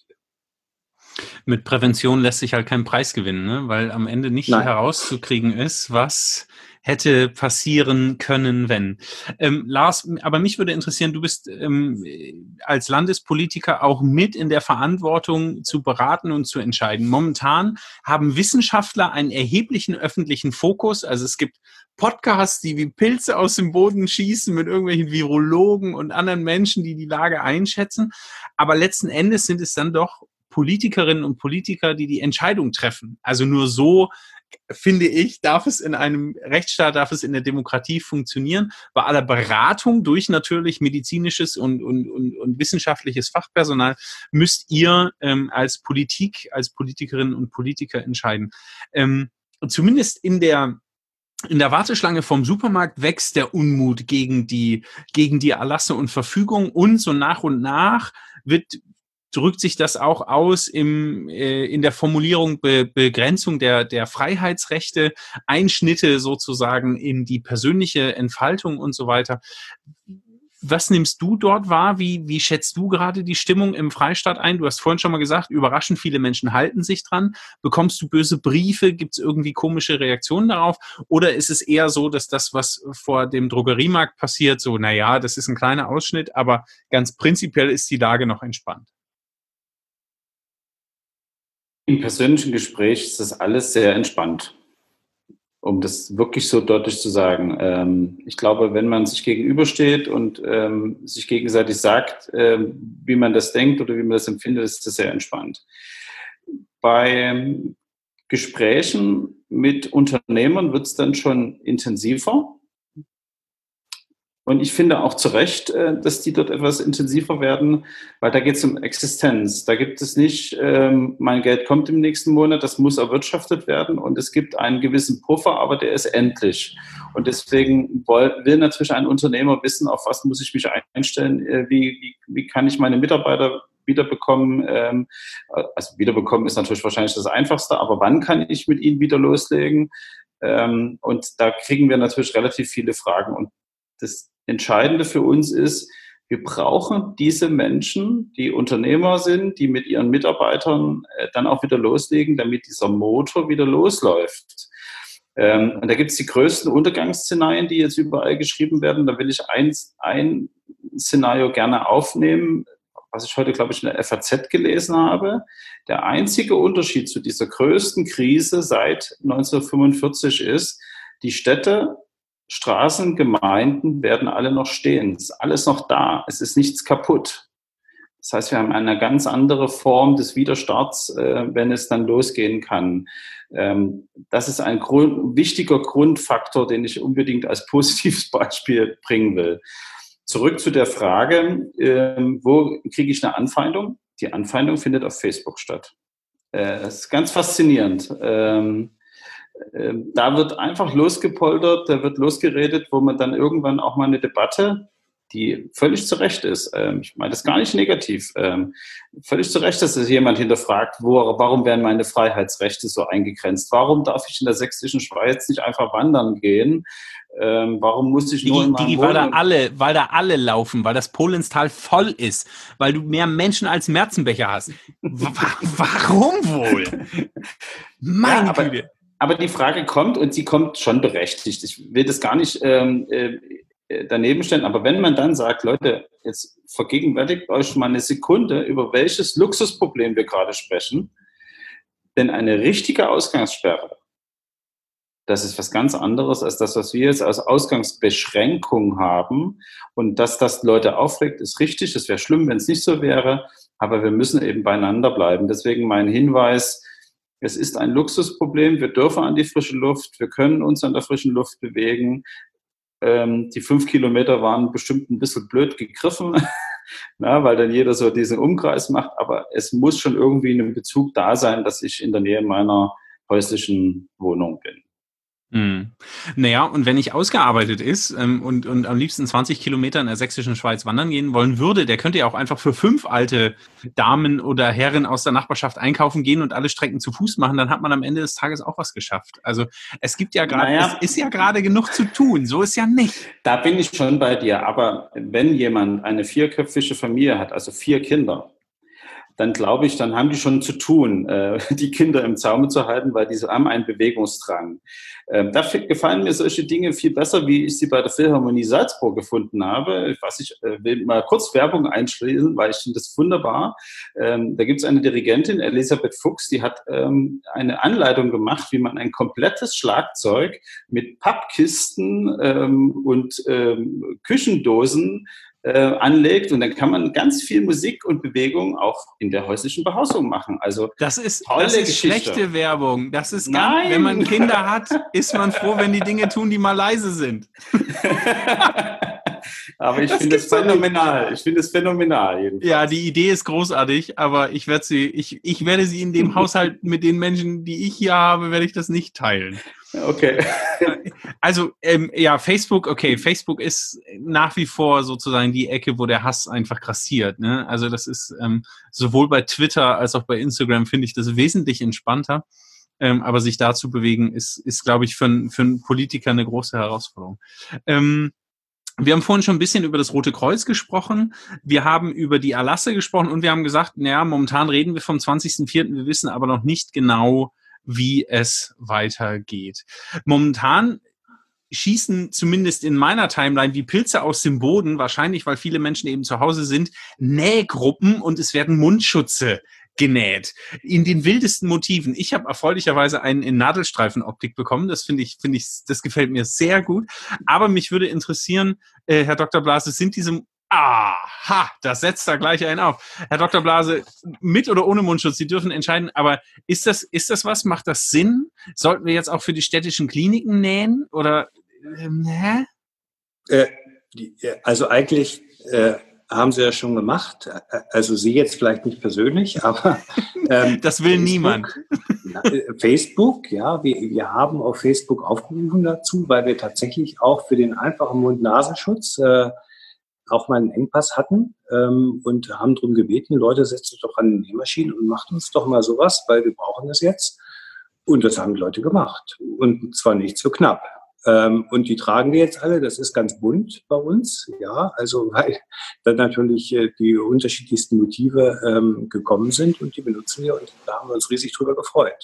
Mit Prävention lässt sich halt kein Preis gewinnen, ne? Weil am Ende nicht Nein. herauszukriegen ist, was hätte passieren können, wenn. Ähm, Lars, aber mich würde interessieren, du bist ähm, als Landespolitiker auch mit in der Verantwortung zu beraten und zu entscheiden. Momentan haben Wissenschaftler einen erheblichen öffentlichen Fokus. Also es gibt Podcasts, die wie Pilze aus dem Boden schießen mit irgendwelchen Virologen und anderen Menschen, die die Lage einschätzen. Aber letzten Endes sind es dann doch Politikerinnen und Politiker, die die Entscheidung treffen. Also nur so, finde ich, darf es in einem Rechtsstaat, darf es in der Demokratie funktionieren. Bei aller Beratung durch natürlich medizinisches und, und, und, und wissenschaftliches Fachpersonal müsst ihr ähm, als Politik, als Politikerinnen und Politiker entscheiden. Ähm, zumindest in der In der Warteschlange vom Supermarkt wächst der Unmut gegen die, gegen die Erlasse und Verfügung und so nach und nach wird drückt sich das auch aus im, äh, in der Formulierung Be- Begrenzung der, der Freiheitsrechte, Einschnitte sozusagen in die persönliche Entfaltung und so weiter. Was nimmst du dort wahr? Wie, wie schätzt du gerade die Stimmung im Freistaat ein? Du hast vorhin schon mal gesagt, überraschend viele Menschen halten sich dran. Bekommst du böse Briefe? Gibt es irgendwie komische Reaktionen darauf? Oder ist es eher so, dass das, was vor dem Drogeriemarkt passiert, so, naja, das ist ein kleiner Ausschnitt, aber ganz prinzipiell ist die Lage noch entspannt? Im persönlichen Gespräch ist das alles sehr entspannt, um das wirklich so deutlich zu sagen. Ähm, ich glaube, wenn man sich gegenübersteht und ähm, sich gegenseitig sagt, ähm, wie man das denkt oder wie man das empfindet, ist das sehr entspannt. Bei Gesprächen mit Unternehmern wird es dann schon intensiver. Und ich finde auch zu Recht, äh, dass die dort etwas intensiver werden, weil da geht es um Existenz. Da gibt es nicht, ähm, mein Geld kommt im nächsten Monat, das muss erwirtschaftet werden und es gibt einen gewissen Puffer, aber der ist endlich. Und deswegen will, will natürlich ein Unternehmer wissen, auf was muss ich mich einstellen, äh, wie, wie, wie kann ich meine Mitarbeiter wiederbekommen. Ähm, also wiederbekommen ist natürlich wahrscheinlich das Einfachste, aber wann kann ich mit ihnen wieder loslegen? Ähm, und da kriegen wir natürlich relativ viele Fragen. Und das Entscheidende für uns ist, wir brauchen diese Menschen, die Unternehmer sind, die mit ihren Mitarbeitern äh, dann auch wieder loslegen, damit dieser Motor wieder losläuft. Ähm, und da gibt es die größten Untergangsszenarien, die jetzt überall geschrieben werden. Da will ich ein, ein Szenario gerne aufnehmen, was ich heute, glaube ich, in der F A Z gelesen habe. Der einzige Unterschied zu dieser größten Krise seit neunzehnhundertfünfundvierzig ist, die Städte, Straßen, Gemeinden werden alle noch stehen. Es ist alles noch da. Es ist nichts kaputt. Das heißt, wir haben eine ganz andere Form des Widerstarts, äh, wenn es dann losgehen kann. Ähm, das ist ein Grund, wichtiger Grundfaktor, den ich unbedingt als positives Beispiel bringen will. Zurück zu der Frage, ähm, wo kriege ich eine Anfeindung? Die Anfeindung findet auf Facebook statt. Äh, das ist ganz faszinierend. Ähm, Da wird einfach losgepoltert, da wird losgeredet, wo man dann irgendwann auch mal eine Debatte, die völlig zu Recht ist, ähm, ich meine das gar nicht negativ, ähm, völlig zu Recht, dass sich jemand hinterfragt, wo, warum werden meine Freiheitsrechte so eingegrenzt? Warum darf ich in der sächsischen Schweiz nicht einfach wandern gehen? Ähm, warum muss ich nur Die, in meinem die, weil da Wohnung... alle, weil da alle laufen, weil das Polinstal voll ist, weil du mehr Menschen als Märzenbecher hast. W- warum wohl? Meine Ja, aber, Güte. aber die Frage kommt und sie kommt schon berechtigt. Ich will das gar nicht ähm, äh, daneben stellen, aber wenn man dann sagt, Leute, jetzt vergegenwärtigt euch mal eine Sekunde, über welches Luxusproblem wir gerade sprechen, denn eine richtige Ausgangssperre, das ist was ganz anderes als das, was wir jetzt als Ausgangsbeschränkung haben. Und dass das Leute aufregt, ist richtig. Es wäre schlimm, wenn es nicht so wäre. Aber wir müssen eben beieinander bleiben. Deswegen mein Hinweis, es ist ein Luxusproblem. Wir dürfen an die frische Luft. Wir können uns an der frischen Luft bewegen. Ähm, die fünf Kilometer waren bestimmt ein bisschen blöd gegriffen, na, weil dann jeder so diesen Umkreis macht. Aber es muss schon irgendwie ein Bezug da sein, dass ich in der Nähe meiner häuslichen Wohnung bin. Hm. Naja, und wenn ich ausgearbeitet ist ähm, und, und am liebsten zwanzig Kilometer in der sächsischen Schweiz wandern gehen wollen würde, der könnte ja auch einfach für fünf alte Damen oder Herren aus der Nachbarschaft einkaufen gehen und alle Strecken zu Fuß machen, dann hat man am Ende des Tages auch was geschafft. Also es gibt ja gerade, Naja. es ist ja gerade genug zu tun, so ist ja nicht. Da bin ich schon bei dir, aber wenn jemand eine vierköpfige Familie hat, also vier Kinder, dann glaube ich, dann haben die schon zu tun, äh, die Kinder im Zaume zu halten, weil die haben einen Bewegungsdrang. Ähm, da gefallen mir solche Dinge viel besser, wie ich sie bei der Philharmonie Salzburg gefunden habe. Ich weiß, ich äh, will mal kurz Werbung einschließen, weil ich finde das wunderbar. Ähm, da gibt es eine Dirigentin, Elisabeth Fuchs, die hat ähm, eine Anleitung gemacht, wie man ein komplettes Schlagzeug mit Pappkisten ähm, und ähm, Küchendosen Äh, anlegt und dann kann man ganz viel Musik und Bewegung auch in der häuslichen Behausung machen. Also das ist, tolle das ist Geschichte. schlechte Werbung. Das ist Nein. ganz, wenn man Kinder hat, ist man froh, wenn die Dinge tun, die mal leise sind. Aber ich Das finde es gibt's doch nicht. phänomenal. Ich finde es phänomenal jedenfalls. Ja, die Idee ist großartig, aber ich werde sie, ich, ich werde sie in dem Haushalt mit den Menschen, die ich hier habe, werde ich das nicht teilen. Okay. Also, ähm, ja, Facebook, okay, Facebook ist nach wie vor sozusagen die Ecke, wo der Hass einfach grassiert, ne? Also das ist ähm, sowohl bei Twitter als auch bei Instagram finde ich das wesentlich entspannter, ähm, aber sich da zu bewegen ist, ist glaube ich, für, für einen Politiker eine große Herausforderung. Ähm, Wir haben vorhin schon ein bisschen über das Rote Kreuz gesprochen. Wir haben über die Erlasse gesprochen und wir haben gesagt, naja, momentan reden wir vom zwanzigsten vierten Wir wissen aber noch nicht genau, wie es weitergeht. Momentan schießen zumindest in meiner Timeline wie Pilze aus dem Boden, wahrscheinlich, weil viele Menschen eben zu Hause sind, Nähgruppen und es werden Mundschutze genäht. In den wildesten Motiven. Ich habe erfreulicherweise einen in Nadelstreifenoptik bekommen. Das finde ich, finde ich, das gefällt mir sehr gut. Aber mich würde interessieren, äh, Herr Doktor Blase, sind diese Aha, das setzt da gleich einen auf. Herr Doktor Blase, mit oder ohne Mundschutz, Sie dürfen entscheiden, aber ist das, ist das was? Macht das Sinn? Sollten wir jetzt auch für die städtischen Kliniken nähen? Oder, ähm, hä? Äh, die, also eigentlich äh, haben sie ja schon gemacht. Also Sie jetzt vielleicht nicht persönlich, aber ähm, das will Facebook, niemand. Na, Facebook, ja, wir, wir haben auf Facebook aufgerufen dazu, weil wir tatsächlich auch für den einfachen Mund-Nasenschutz äh, auch mal einen Engpass hatten ähm, und haben darum gebeten, Leute, setzt euch doch an die Nähmaschinen und macht uns doch mal sowas, weil wir brauchen das jetzt. Und das haben die Leute gemacht. Und zwar nicht so knapp. Ähm, und die tragen wir jetzt alle, das ist ganz bunt bei uns, ja, also weil dann natürlich äh, die unterschiedlichsten Motive ähm, gekommen sind und die benutzen wir und da haben wir uns riesig drüber gefreut,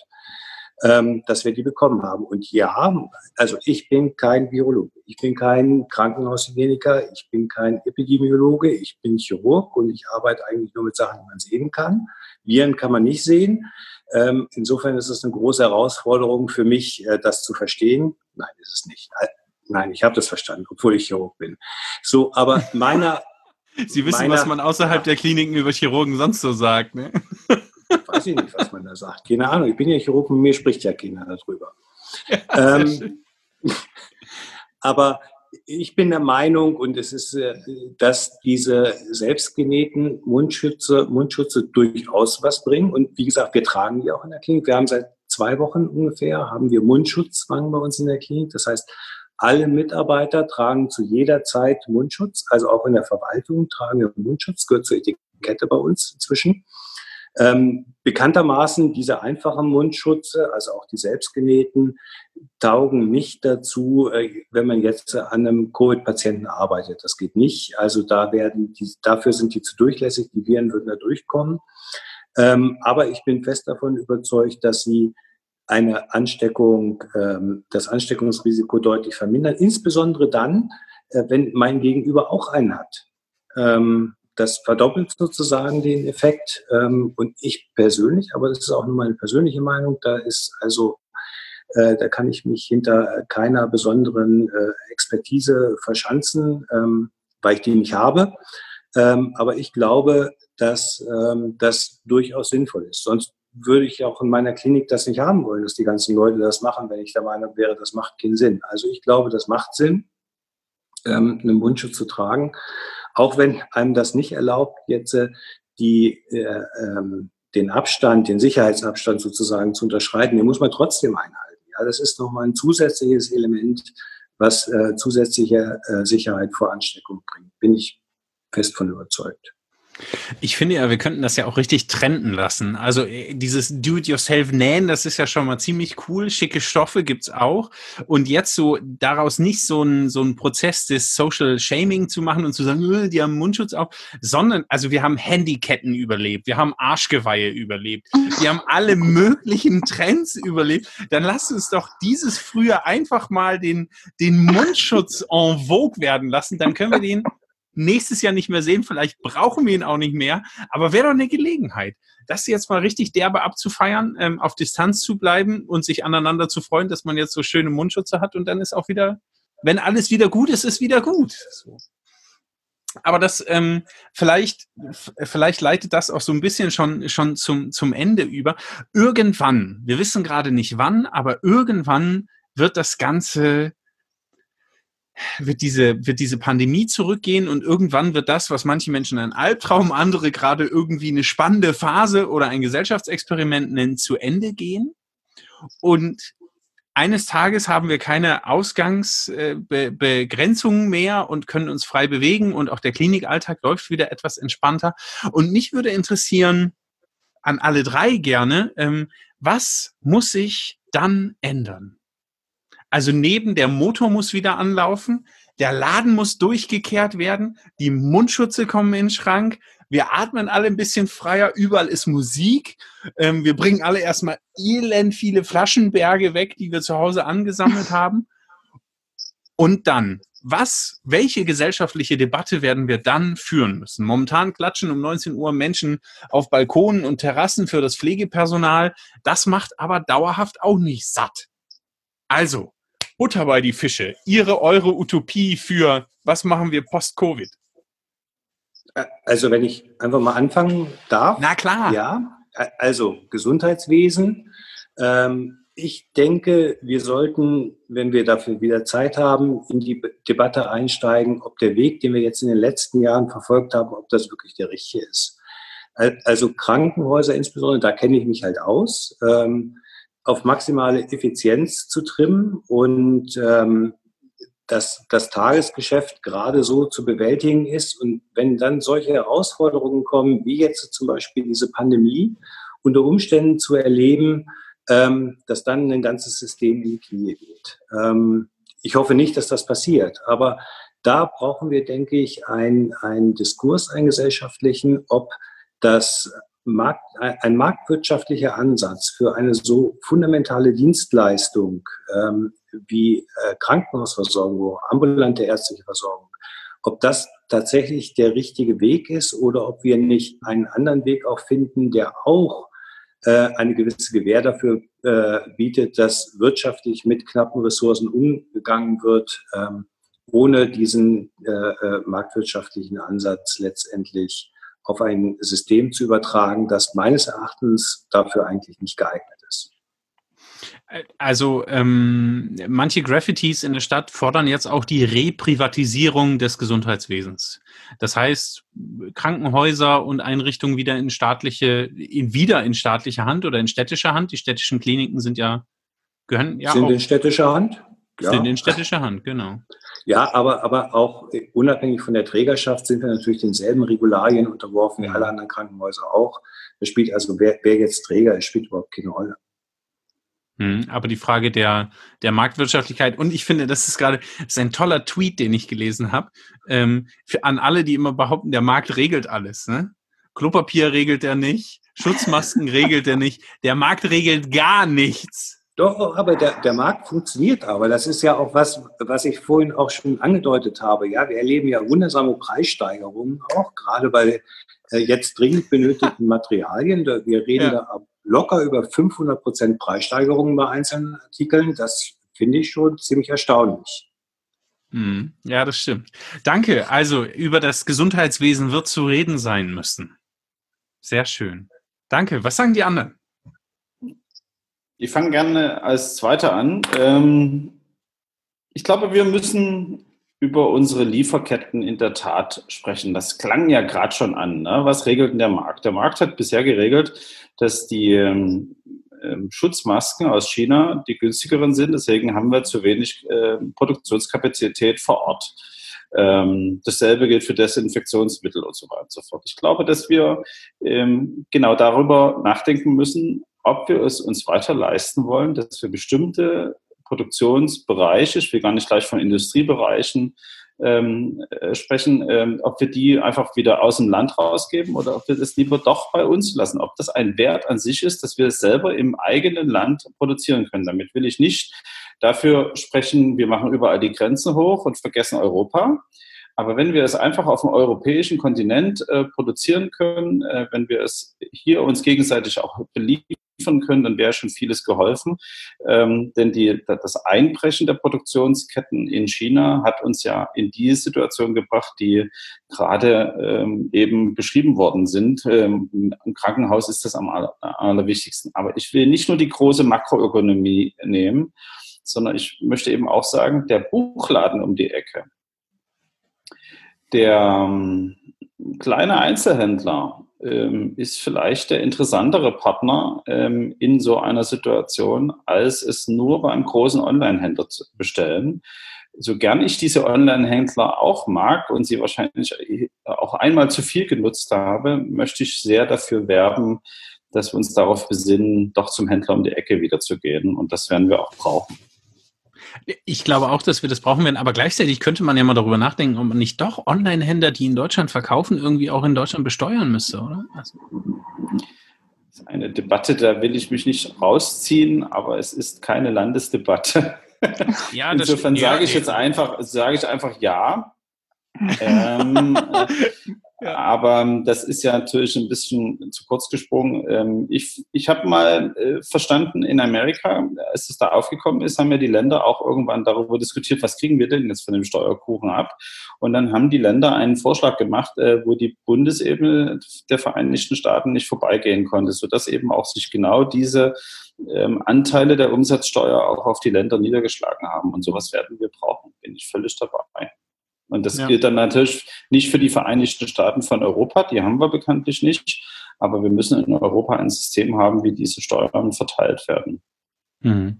ähm, dass wir die bekommen haben. Und ja, also ich bin kein Virologe, ich bin kein Krankenhaushygieniker, ich bin kein Epidemiologe, ich bin Chirurg und ich arbeite eigentlich nur mit Sachen, die man sehen kann. Viren kann man nicht sehen. Ähm, insofern ist es eine große Herausforderung für mich, äh, das zu verstehen. Nein, ist es nicht. Nein, ich habe das verstanden, obwohl ich Chirurg bin. So, aber meiner... Sie wissen, meiner, was man außerhalb ja. der Kliniken über Chirurgen sonst so sagt, ne? Weiß ich nicht, was man da sagt. Keine Ahnung, ich bin ja Chirurg und mir spricht ja keiner darüber. Ja, ähm, aber ich bin der Meinung, und es ist, dass diese selbstgenähten Mundschütze, Mundschütze durchaus was bringen. Und wie gesagt, wir tragen die auch in der Klinik. Wir haben seit zwei Wochen ungefähr, haben wir Mundschutzwang bei uns in der Klinik. Das heißt, alle Mitarbeiter tragen zu jeder Zeit Mundschutz. Also auch in der Verwaltung tragen wir Mundschutz, gehört zur Etikette bei uns inzwischen. Ähm, bekanntermaßen diese einfachen Mundschutze, also auch die selbstgenähten, taugen nicht dazu, äh, wenn man jetzt an einem Covid-Patienten arbeitet. Das geht nicht. Also da werden die, dafür sind die zu durchlässig, die Viren würden da durchkommen. Ähm, aber ich bin fest davon überzeugt, dass sie eine Ansteckung, ähm, das Ansteckungsrisiko deutlich vermindern, insbesondere dann, äh, wenn mein Gegenüber auch einen hat. Ähm, Das verdoppelt sozusagen den Effekt. Und ich persönlich, aber das ist auch nur meine persönliche Meinung, da ist also, äh, da kann ich mich hinter keiner besonderen äh, Expertise verschanzen, ähm, weil ich die nicht habe. Ähm, aber ich glaube, dass ähm, das durchaus sinnvoll ist. Sonst würde ich auch in meiner Klinik das nicht haben wollen, dass die ganzen Leute das machen, wenn ich der Meinung wäre, das macht keinen Sinn. Also ich glaube, das macht Sinn. ähm, einen Mundschutz zu tragen. Auch wenn einem das nicht erlaubt, jetzt äh, die, äh, ähm, den Abstand, den Sicherheitsabstand sozusagen zu unterschreiten, den muss man trotzdem einhalten. Ja, das ist nochmal ein zusätzliches Element, was äh, zusätzliche äh, Sicherheit vor Ansteckung bringt. Bin ich fest von überzeugt. Ich finde ja, wir könnten das ja auch richtig trenden lassen. Also äh, dieses Do-it-yourself-Nähen, das ist ja schon mal ziemlich cool. Schicke Stoffe gibt's auch. Und jetzt so daraus nicht so ein so ein Prozess des Social Shaming zu machen und zu sagen, äh, die haben Mundschutz auf, sondern, also wir haben Handyketten überlebt, wir haben Arschgeweihe überlebt, wir haben alle möglichen Trends überlebt. Dann lasst uns doch dieses Frühjahr einfach mal den, den Mundschutz en vogue werden lassen. Dann können wir den nächstes Jahr nicht mehr sehen, vielleicht brauchen wir ihn auch nicht mehr, aber wäre doch eine Gelegenheit, das jetzt mal richtig derbe abzufeiern, ähm, auf Distanz zu bleiben und sich aneinander zu freuen, dass man jetzt so schöne Mundschutze hat und dann ist auch wieder, wenn alles wieder gut ist, ist wieder gut. So. Aber das, ähm, vielleicht, vielleicht leitet das auch so ein bisschen schon, schon zum, zum Ende über. Irgendwann, wir wissen gerade nicht wann, aber irgendwann wird das Ganze wird diese, wird diese Pandemie zurückgehen und irgendwann wird das, was manche Menschen ein Albtraum, andere gerade irgendwie eine spannende Phase oder ein Gesellschaftsexperiment nennen, zu Ende gehen. Und eines Tages haben wir keine Ausgangsbegrenzungen mehr und können uns frei bewegen und auch der Klinikalltag läuft wieder etwas entspannter. Und mich würde interessieren, an alle drei gerne, ähm, was muss sich dann ändern? Also neben der Motor muss wieder anlaufen, der Laden muss durchgekehrt werden, die Mundschutze kommen in den Schrank, wir atmen alle ein bisschen freier, überall ist Musik, ähm, wir bringen alle erstmal elend viele Flaschenberge weg, die wir zu Hause angesammelt haben. Und dann, was, welche gesellschaftliche Debatte werden wir dann führen müssen? Momentan klatschen um neunzehn Uhr Menschen auf Balkonen und Terrassen für das Pflegepersonal, das macht aber dauerhaft auch nicht satt. Also, Butter bei die Fische. Ihre, eure Utopie für, was machen wir post-Covid? Also wenn ich einfach mal anfangen darf. Na klar. Ja, also Gesundheitswesen. Ähm, ich denke, wir sollten, wenn wir dafür wieder Zeit haben, in die Debatte einsteigen, ob der Weg, den wir jetzt in den letzten Jahren verfolgt haben, ob das wirklich der richtige ist. Also Krankenhäuser insbesondere, da kenne ich mich halt aus. Ähm, auf maximale Effizienz zu trimmen und ähm, dass das Tagesgeschäft gerade so zu bewältigen ist. Und wenn dann solche Herausforderungen kommen, wie jetzt zum Beispiel diese Pandemie, unter Umständen zu erleben, ähm, dass dann ein ganzes System in die Knie geht. Ähm, ich hoffe nicht, dass das passiert, aber da brauchen wir, denke ich, einen, einen Diskurs, einen gesellschaftlichen, ob das Markt, ein marktwirtschaftlicher Ansatz für eine so fundamentale Dienstleistung ähm, wie äh, Krankenhausversorgung, ambulante ärztliche Versorgung, ob das tatsächlich der richtige Weg ist oder ob wir nicht einen anderen Weg auch finden, der auch äh, eine gewisse Gewähr dafür äh, bietet, dass wirtschaftlich mit knappen Ressourcen umgegangen wird, ähm, ohne diesen äh, äh, marktwirtschaftlichen Ansatz letztendlich auf ein System zu übertragen, das meines Erachtens dafür eigentlich nicht geeignet ist. Also ähm, manche Graffitis in der Stadt fordern jetzt auch die Reprivatisierung des Gesundheitswesens. Das heißt, Krankenhäuser und Einrichtungen wieder in staatliche, in, wieder in staatliche Hand oder in städtischer Hand. Die städtischen Kliniken sind ja gehören ja sind auch, in städtischer Hand. Ja. Sind in städtischer Hand, genau. Ja, aber, aber auch unabhängig von der Trägerschaft sind wir natürlich denselben Regularien unterworfen wie alle anderen Krankenhäuser auch. Das spielt also, wer, wer jetzt Träger ist, spielt überhaupt keine Rolle. Hm, aber die Frage der, der Marktwirtschaftlichkeit, und ich finde, das ist gerade, das ist ein toller Tweet, den ich gelesen habe, ähm, für, an alle, die immer behaupten, der Markt regelt alles. Ne? Klopapier regelt er nicht, Schutzmasken regelt er nicht, der Markt regelt gar nichts. Doch, aber der, der Markt funktioniert aber. Das ist ja auch was, was ich vorhin auch schon angedeutet habe. Ja, wir erleben ja wundersame Preissteigerungen auch, gerade bei äh, jetzt dringend benötigten Materialien. Wir reden ja. da locker über fünfhundert Prozent Preissteigerungen bei einzelnen Artikeln. Das finde ich schon ziemlich erstaunlich. Hm, ja, das stimmt. Danke. Also über das Gesundheitswesen wird zu reden sein müssen. Sehr schön. Danke. Was sagen die anderen? Ich fange gerne als Zweiter an. Ähm, ich glaube, wir müssen über unsere Lieferketten in der Tat sprechen. Das klang ja gerade schon an. Ne? Was regelt denn der Markt? Der Markt hat bisher geregelt, dass die ähm, Schutzmasken aus China die günstigeren sind. Deswegen haben wir zu wenig äh, Produktionskapazität vor Ort. Ähm, dasselbe gilt für Desinfektionsmittel und so weiter und so fort. Ich glaube, dass wir ähm, genau darüber nachdenken müssen, ob wir es uns weiter leisten wollen, dass wir bestimmte Produktionsbereiche, ich will gar nicht gleich von Industriebereichen ähm, äh, sprechen, ähm, ob wir die einfach wieder aus dem Land rausgeben oder ob wir das lieber doch bei uns lassen. Ob das ein Wert an sich ist, dass wir es selber im eigenen Land produzieren können. Damit will ich nicht dafür sprechen, wir machen überall die Grenzen hoch und vergessen Europa. Aber wenn wir es einfach auf dem europäischen Kontinent äh, produzieren können, äh, wenn wir es hier uns gegenseitig auch beliefern können, dann wäre schon vieles geholfen. Ähm, denn die, das Einbrechen der Produktionsketten in China hat uns ja in die Situation gebracht, die gerade ähm, eben beschrieben worden sind. Ähm, im Krankenhaus ist das am aller, allerwichtigsten. Aber ich will nicht nur die große Makroökonomie nehmen, sondern ich möchte eben auch sagen, der Buchladen um die Ecke, der ähm, kleine Einzelhändler ähm, ist vielleicht der interessantere Partner ähm, in so einer Situation, als es nur beim großen Online-Händler zu bestellen. So gern ich diese Online-Händler auch mag und sie wahrscheinlich auch einmal zu viel genutzt habe, möchte ich sehr dafür werben, dass wir uns darauf besinnen, doch zum Händler um die Ecke wieder zu gehen. Und das werden wir auch brauchen. Ich glaube auch, dass wir das brauchen werden, aber gleichzeitig könnte man ja mal darüber nachdenken, ob man nicht doch Online-Händler, die in Deutschland verkaufen, irgendwie auch in Deutschland besteuern müsste, oder? Also. Das ist eine Debatte, da will ich mich nicht rausziehen, aber es ist keine Landesdebatte. Ja, insofern das, sage ja, ich jetzt einfach, sage ich einfach ja. ähm, ja. Aber das ist ja natürlich ein bisschen zu kurz gesprungen. Ich, ich habe mal verstanden, in Amerika, als es da aufgekommen ist, haben ja die Länder auch irgendwann darüber diskutiert, was kriegen wir denn jetzt von dem Steuerkuchen ab? Und dann haben die Länder einen Vorschlag gemacht, wo die Bundesebene der Vereinigten Staaten nicht vorbeigehen konnte, sodass eben auch sich genau diese ähm, Anteile der Umsatzsteuer auch auf die Länder niedergeschlagen haben. Und sowas werden wir brauchen, bin ich völlig dabei. Und das ja. gilt dann natürlich nicht für die Vereinigten Staaten von Europa, die haben wir bekanntlich nicht, aber wir müssen in Europa ein System haben, wie diese Steuern verteilt werden. Mhm.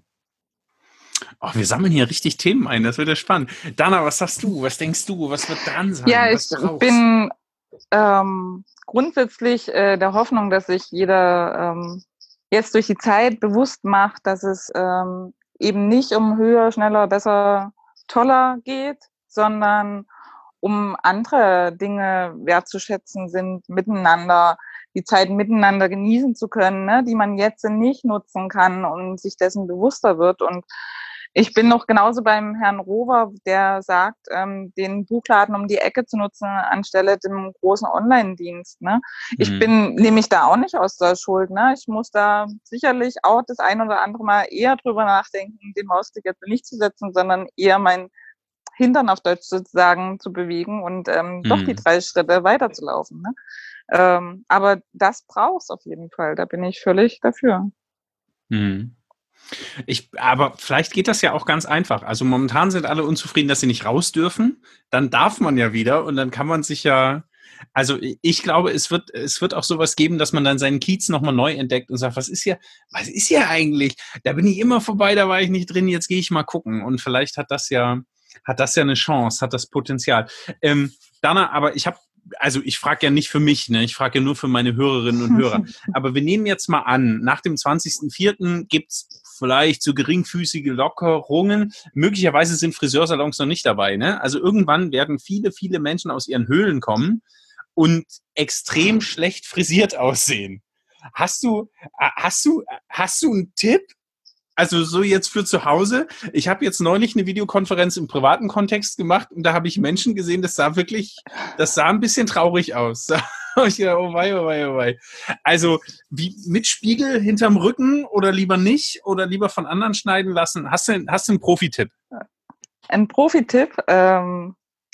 Oh, wir sammeln hier richtig Themen ein, das wird ja spannend. Dana, was sagst du? Was denkst du? Was wird dran sein? Ja, ich bin ähm, grundsätzlich äh, der Hoffnung, dass sich jeder ähm, jetzt durch die Zeit bewusst macht, dass es ähm, eben nicht um höher, schneller, besser, toller geht, sondern um andere Dinge wertzuschätzen sind, miteinander, die Zeit miteinander genießen zu können, ne, die man jetzt nicht nutzen kann und sich dessen bewusster wird. Und ich bin noch genauso beim Herrn Rover, der sagt, ähm, den Buchladen um die Ecke zu nutzen, anstelle dem großen Online-Dienst. Ne? Ich mhm. bin nämlich da auch nicht aus der Schuld. Ne? Ich muss da sicherlich auch das ein oder andere Mal eher drüber nachdenken, den Mausklick jetzt nicht zu setzen, sondern eher mein Hintern auf Deutsch sozusagen zu bewegen und ähm, hm. doch die drei Schritte weiterzulaufen. Ne? Ähm, aber das brauchst auf jeden Fall. Da bin ich völlig dafür. Hm. Ich, aber vielleicht geht das ja auch ganz einfach. Also momentan sind alle unzufrieden, dass sie nicht raus dürfen. Dann darf man ja wieder und dann kann man sich ja. Also ich glaube, es wird es wird auch sowas geben, dass man dann seinen Kiez nochmal neu entdeckt und sagt, was ist hier, was ist hier eigentlich? Da bin ich immer vorbei, da war ich nicht drin. Jetzt gehe ich mal gucken und vielleicht hat das ja hat das ja eine Chance, hat das Potenzial. Ähm, Dana, aber ich habe, also ich frage ja nicht für mich, ne? Ich frage ja nur für meine Hörerinnen und Hörer. Aber wir nehmen jetzt mal an, nach dem zwanzigsten vierten gibt es vielleicht so geringfüßige Lockerungen. Möglicherweise sind Friseursalons noch nicht dabei. Ne? Also irgendwann werden viele, viele Menschen aus ihren Höhlen kommen und extrem schlecht frisiert aussehen. Hast du, hast du, hast du einen Tipp? Also so jetzt für zu Hause. Ich habe jetzt neulich eine Videokonferenz im privaten Kontext gemacht und da habe ich Menschen gesehen, das sah wirklich, das sah ein bisschen traurig aus. Da habe ich gedacht, oh wei, oh wei, oh wei. Also wie mit Spiegel hinterm Rücken oder lieber nicht oder lieber von anderen schneiden lassen? Hast du, hast du einen Profi-Tipp? Ein Profi-Tipp? Ähm,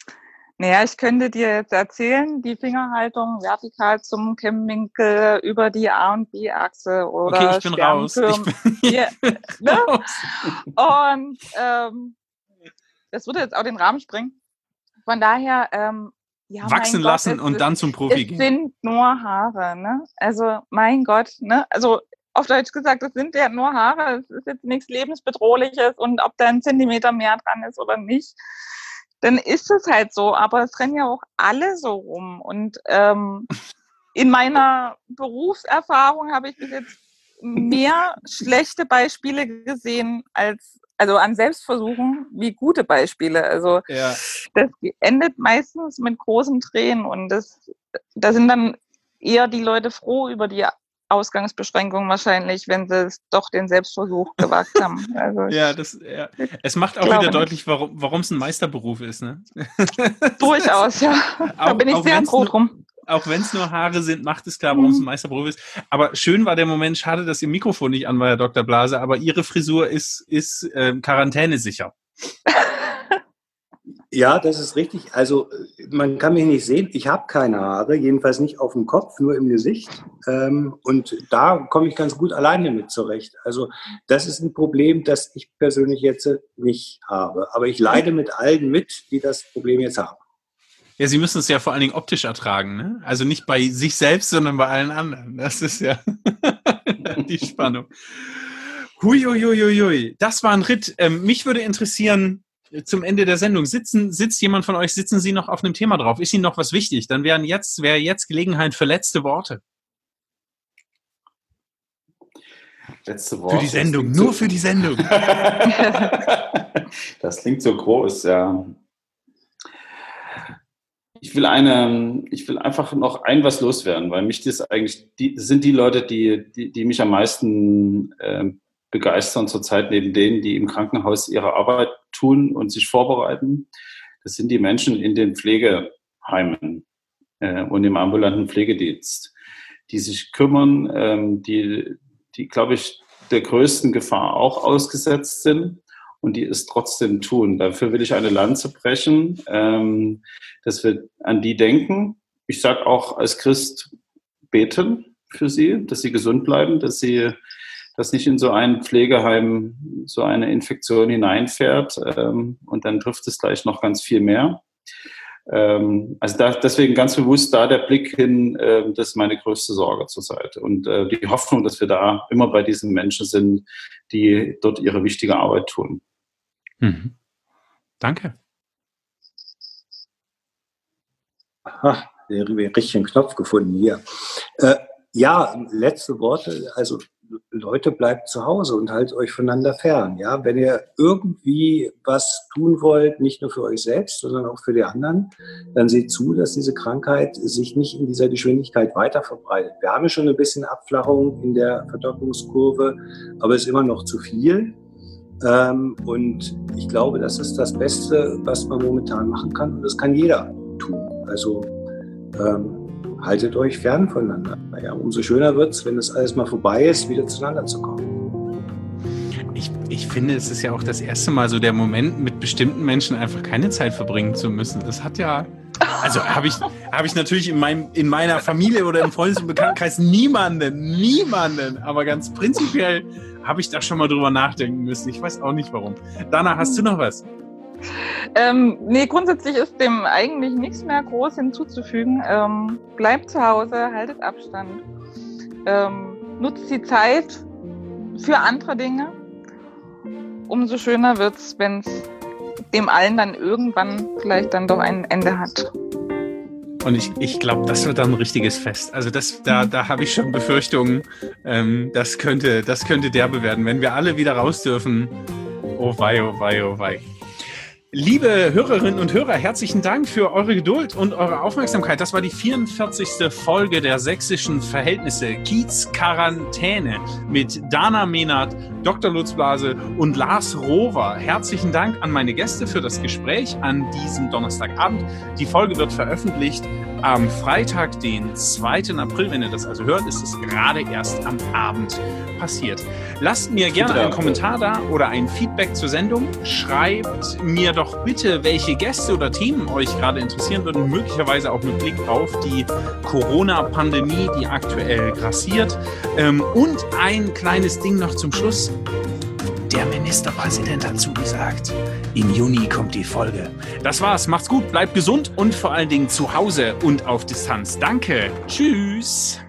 naja, ich könnte dir jetzt erzählen, die Fingerhaltung vertikal zum Kämmwinkel über die A- und B-Achse oder okay, ich bin raus. Ich bin ja, ne? Und ähm, das würde jetzt auch den Rahmen sprengen. von daher, ähm, ja, wachsen mein lassen Gott, und es, dann zum Profi es gehen. sind nur Haare, ne? Also, mein Gott, ne? Also, auf Deutsch gesagt, es sind ja nur Haare. Es ist jetzt nichts Lebensbedrohliches und ob da ein Zentimeter mehr dran ist oder nicht, dann ist es halt so. Aber es rennen ja auch alle so rum. Und ähm, in meiner Berufserfahrung habe ich bis jetzt mehr schlechte Beispiele gesehen als, also an Selbstversuchen, wie gute Beispiele. Also Ja. das endet meistens mit großen Tränen und das, da sind dann eher die Leute froh über die Ausgangsbeschränkungen wahrscheinlich, wenn sie es doch den Selbstversuch gewagt haben. Also Ja, das, ja. Es macht auch wieder deutlich, warum warum es ein Meisterberuf ist, ne? Durchaus, ja. Da Auch- bin ich auch sehr wenn's froh nur- drum. Auch wenn es nur Haare sind, macht es klar, warum es ein Meisterberuf ist. Aber schön war der Moment, schade, dass Ihr Mikrofon nicht an war, Herr Doktor Blase, aber Ihre Frisur ist, ist ähm, quarantänesicher. Ja, das ist richtig. Also man kann mich nicht sehen. Ich habe keine Haare, jedenfalls nicht auf dem Kopf, nur im Gesicht. Ähm, und da komme ich ganz gut alleine mit zurecht. Also das ist ein Problem, das ich persönlich jetzt nicht habe. Aber ich leide mit allen mit, die das Problem jetzt haben. Ja, Sie müssen es ja vor allen Dingen optisch ertragen, ne? Also nicht bei sich selbst, sondern bei allen anderen. Das ist ja die Spannung. Huiuiuiui, das war ein Ritt. Ähm, mich würde interessieren, zum Ende der Sendung, sitzen, sitzt jemand von euch, sitzen Sie noch auf einem Thema drauf? Ist Ihnen noch was wichtig? Dann wären jetzt, wäre jetzt Gelegenheit für letzte Worte. Letzte Worte. Für die Sendung, Das nur klingt für die Sendung. so, das klingt so groß, ja. Ich will eine, ich will einfach noch ein was loswerden, weil mich das eigentlich, die das sind die Leute, die, die, die mich am meisten äh, begeistern zurzeit neben denen, die im Krankenhaus ihre Arbeit tun und sich vorbereiten. Das sind die Menschen in den Pflegeheimen äh, und im ambulanten Pflegedienst, die sich kümmern, ähm, die, die, glaube ich, der größten Gefahr auch ausgesetzt sind. Und die es trotzdem tun. Dafür will ich eine Lanze brechen, ähm, dass wir an die denken. Ich sage auch als Christ beten für sie, dass sie gesund bleiben, dass sie, dass nicht in so ein Pflegeheim so eine Infektion hineinfährt ähm, und dann trifft es gleich noch ganz viel mehr. Ähm, also da, deswegen ganz bewusst da der Blick hin, äh, das ist meine größte Sorge zurzeit. Und äh, die Hoffnung, dass wir da immer bei diesen Menschen sind, die dort ihre wichtige Arbeit tun. Mhm. Danke. Aha, der richtigen Knopf gefunden hier. Äh, ja, letzte Worte. Also Leute, bleibt zu Hause und haltet euch voneinander fern. Ja, wenn ihr irgendwie was tun wollt, nicht nur für euch selbst, sondern auch für die anderen, dann seht zu, dass diese Krankheit sich nicht in dieser Geschwindigkeit weiter verbreitet. Wir haben ja schon ein bisschen Abflachung in der Verdoppelungskurve, aber es ist immer noch zu viel. Ähm, und ich glaube, das ist das Beste, was man momentan machen kann. Und das kann jeder tun. Also ähm, haltet euch fern voneinander. Naja, umso schöner wird es, wenn das alles mal vorbei ist, wieder zueinander zu kommen. Ich, ich finde, es ist ja auch das erste Mal so der Moment, mit bestimmten Menschen einfach keine Zeit verbringen zu müssen. Das hat ja, also habe ich, hab ich natürlich in, meinem, in meiner Familie oder im Freundes- und Bekanntenkreis niemanden, niemanden, aber ganz prinzipiell habe ich da schon mal drüber nachdenken müssen. Ich weiß auch nicht warum. Dana, hast du noch was? Ähm, nee, grundsätzlich ist dem eigentlich nichts mehr groß hinzuzufügen. Ähm, bleibt zu Hause, haltet Abstand. Ähm, nutzt die Zeit für andere Dinge. Umso schöner wird es, wenn es dem allen dann irgendwann vielleicht dann doch ein Ende hat. Und ich, ich glaube, das wird dann ein richtiges Fest. Also das, da, da habe ich schon Befürchtungen, ähm, das könnte, das könnte derbe werden, wenn wir alle wieder raus dürfen. Oh wei, oh wei, oh wei. Liebe Hörerinnen und Hörer, herzlichen Dank für eure Geduld und eure Aufmerksamkeit. Das war die vierundvierzigste Folge der sächsischen Verhältnisse Kiez Quarantäne mit Dana Mehnert, Doktor Lutz Blase und Lars Rohwer. Herzlichen Dank an meine Gäste für das Gespräch an diesem Donnerstagabend. Die Folge wird veröffentlicht am Freitag, den zweiten April. Wenn ihr das also hört, ist es gerade erst am Abend passiert. Lasst mir gerne einen Kommentar da oder ein Feedback zur Sendung. Schreibt mir doch bitte, welche Gäste oder Themen euch gerade interessieren würden, möglicherweise auch mit Blick auf die Corona-Pandemie, die aktuell grassiert. Und ein kleines Ding noch zum Schluss. Der Ministerpräsident hat zugesagt. Im Juni kommt die Folge. Das war's. Macht's gut, bleibt gesund und vor allen Dingen zu Hause und auf Distanz. Danke. Tschüss.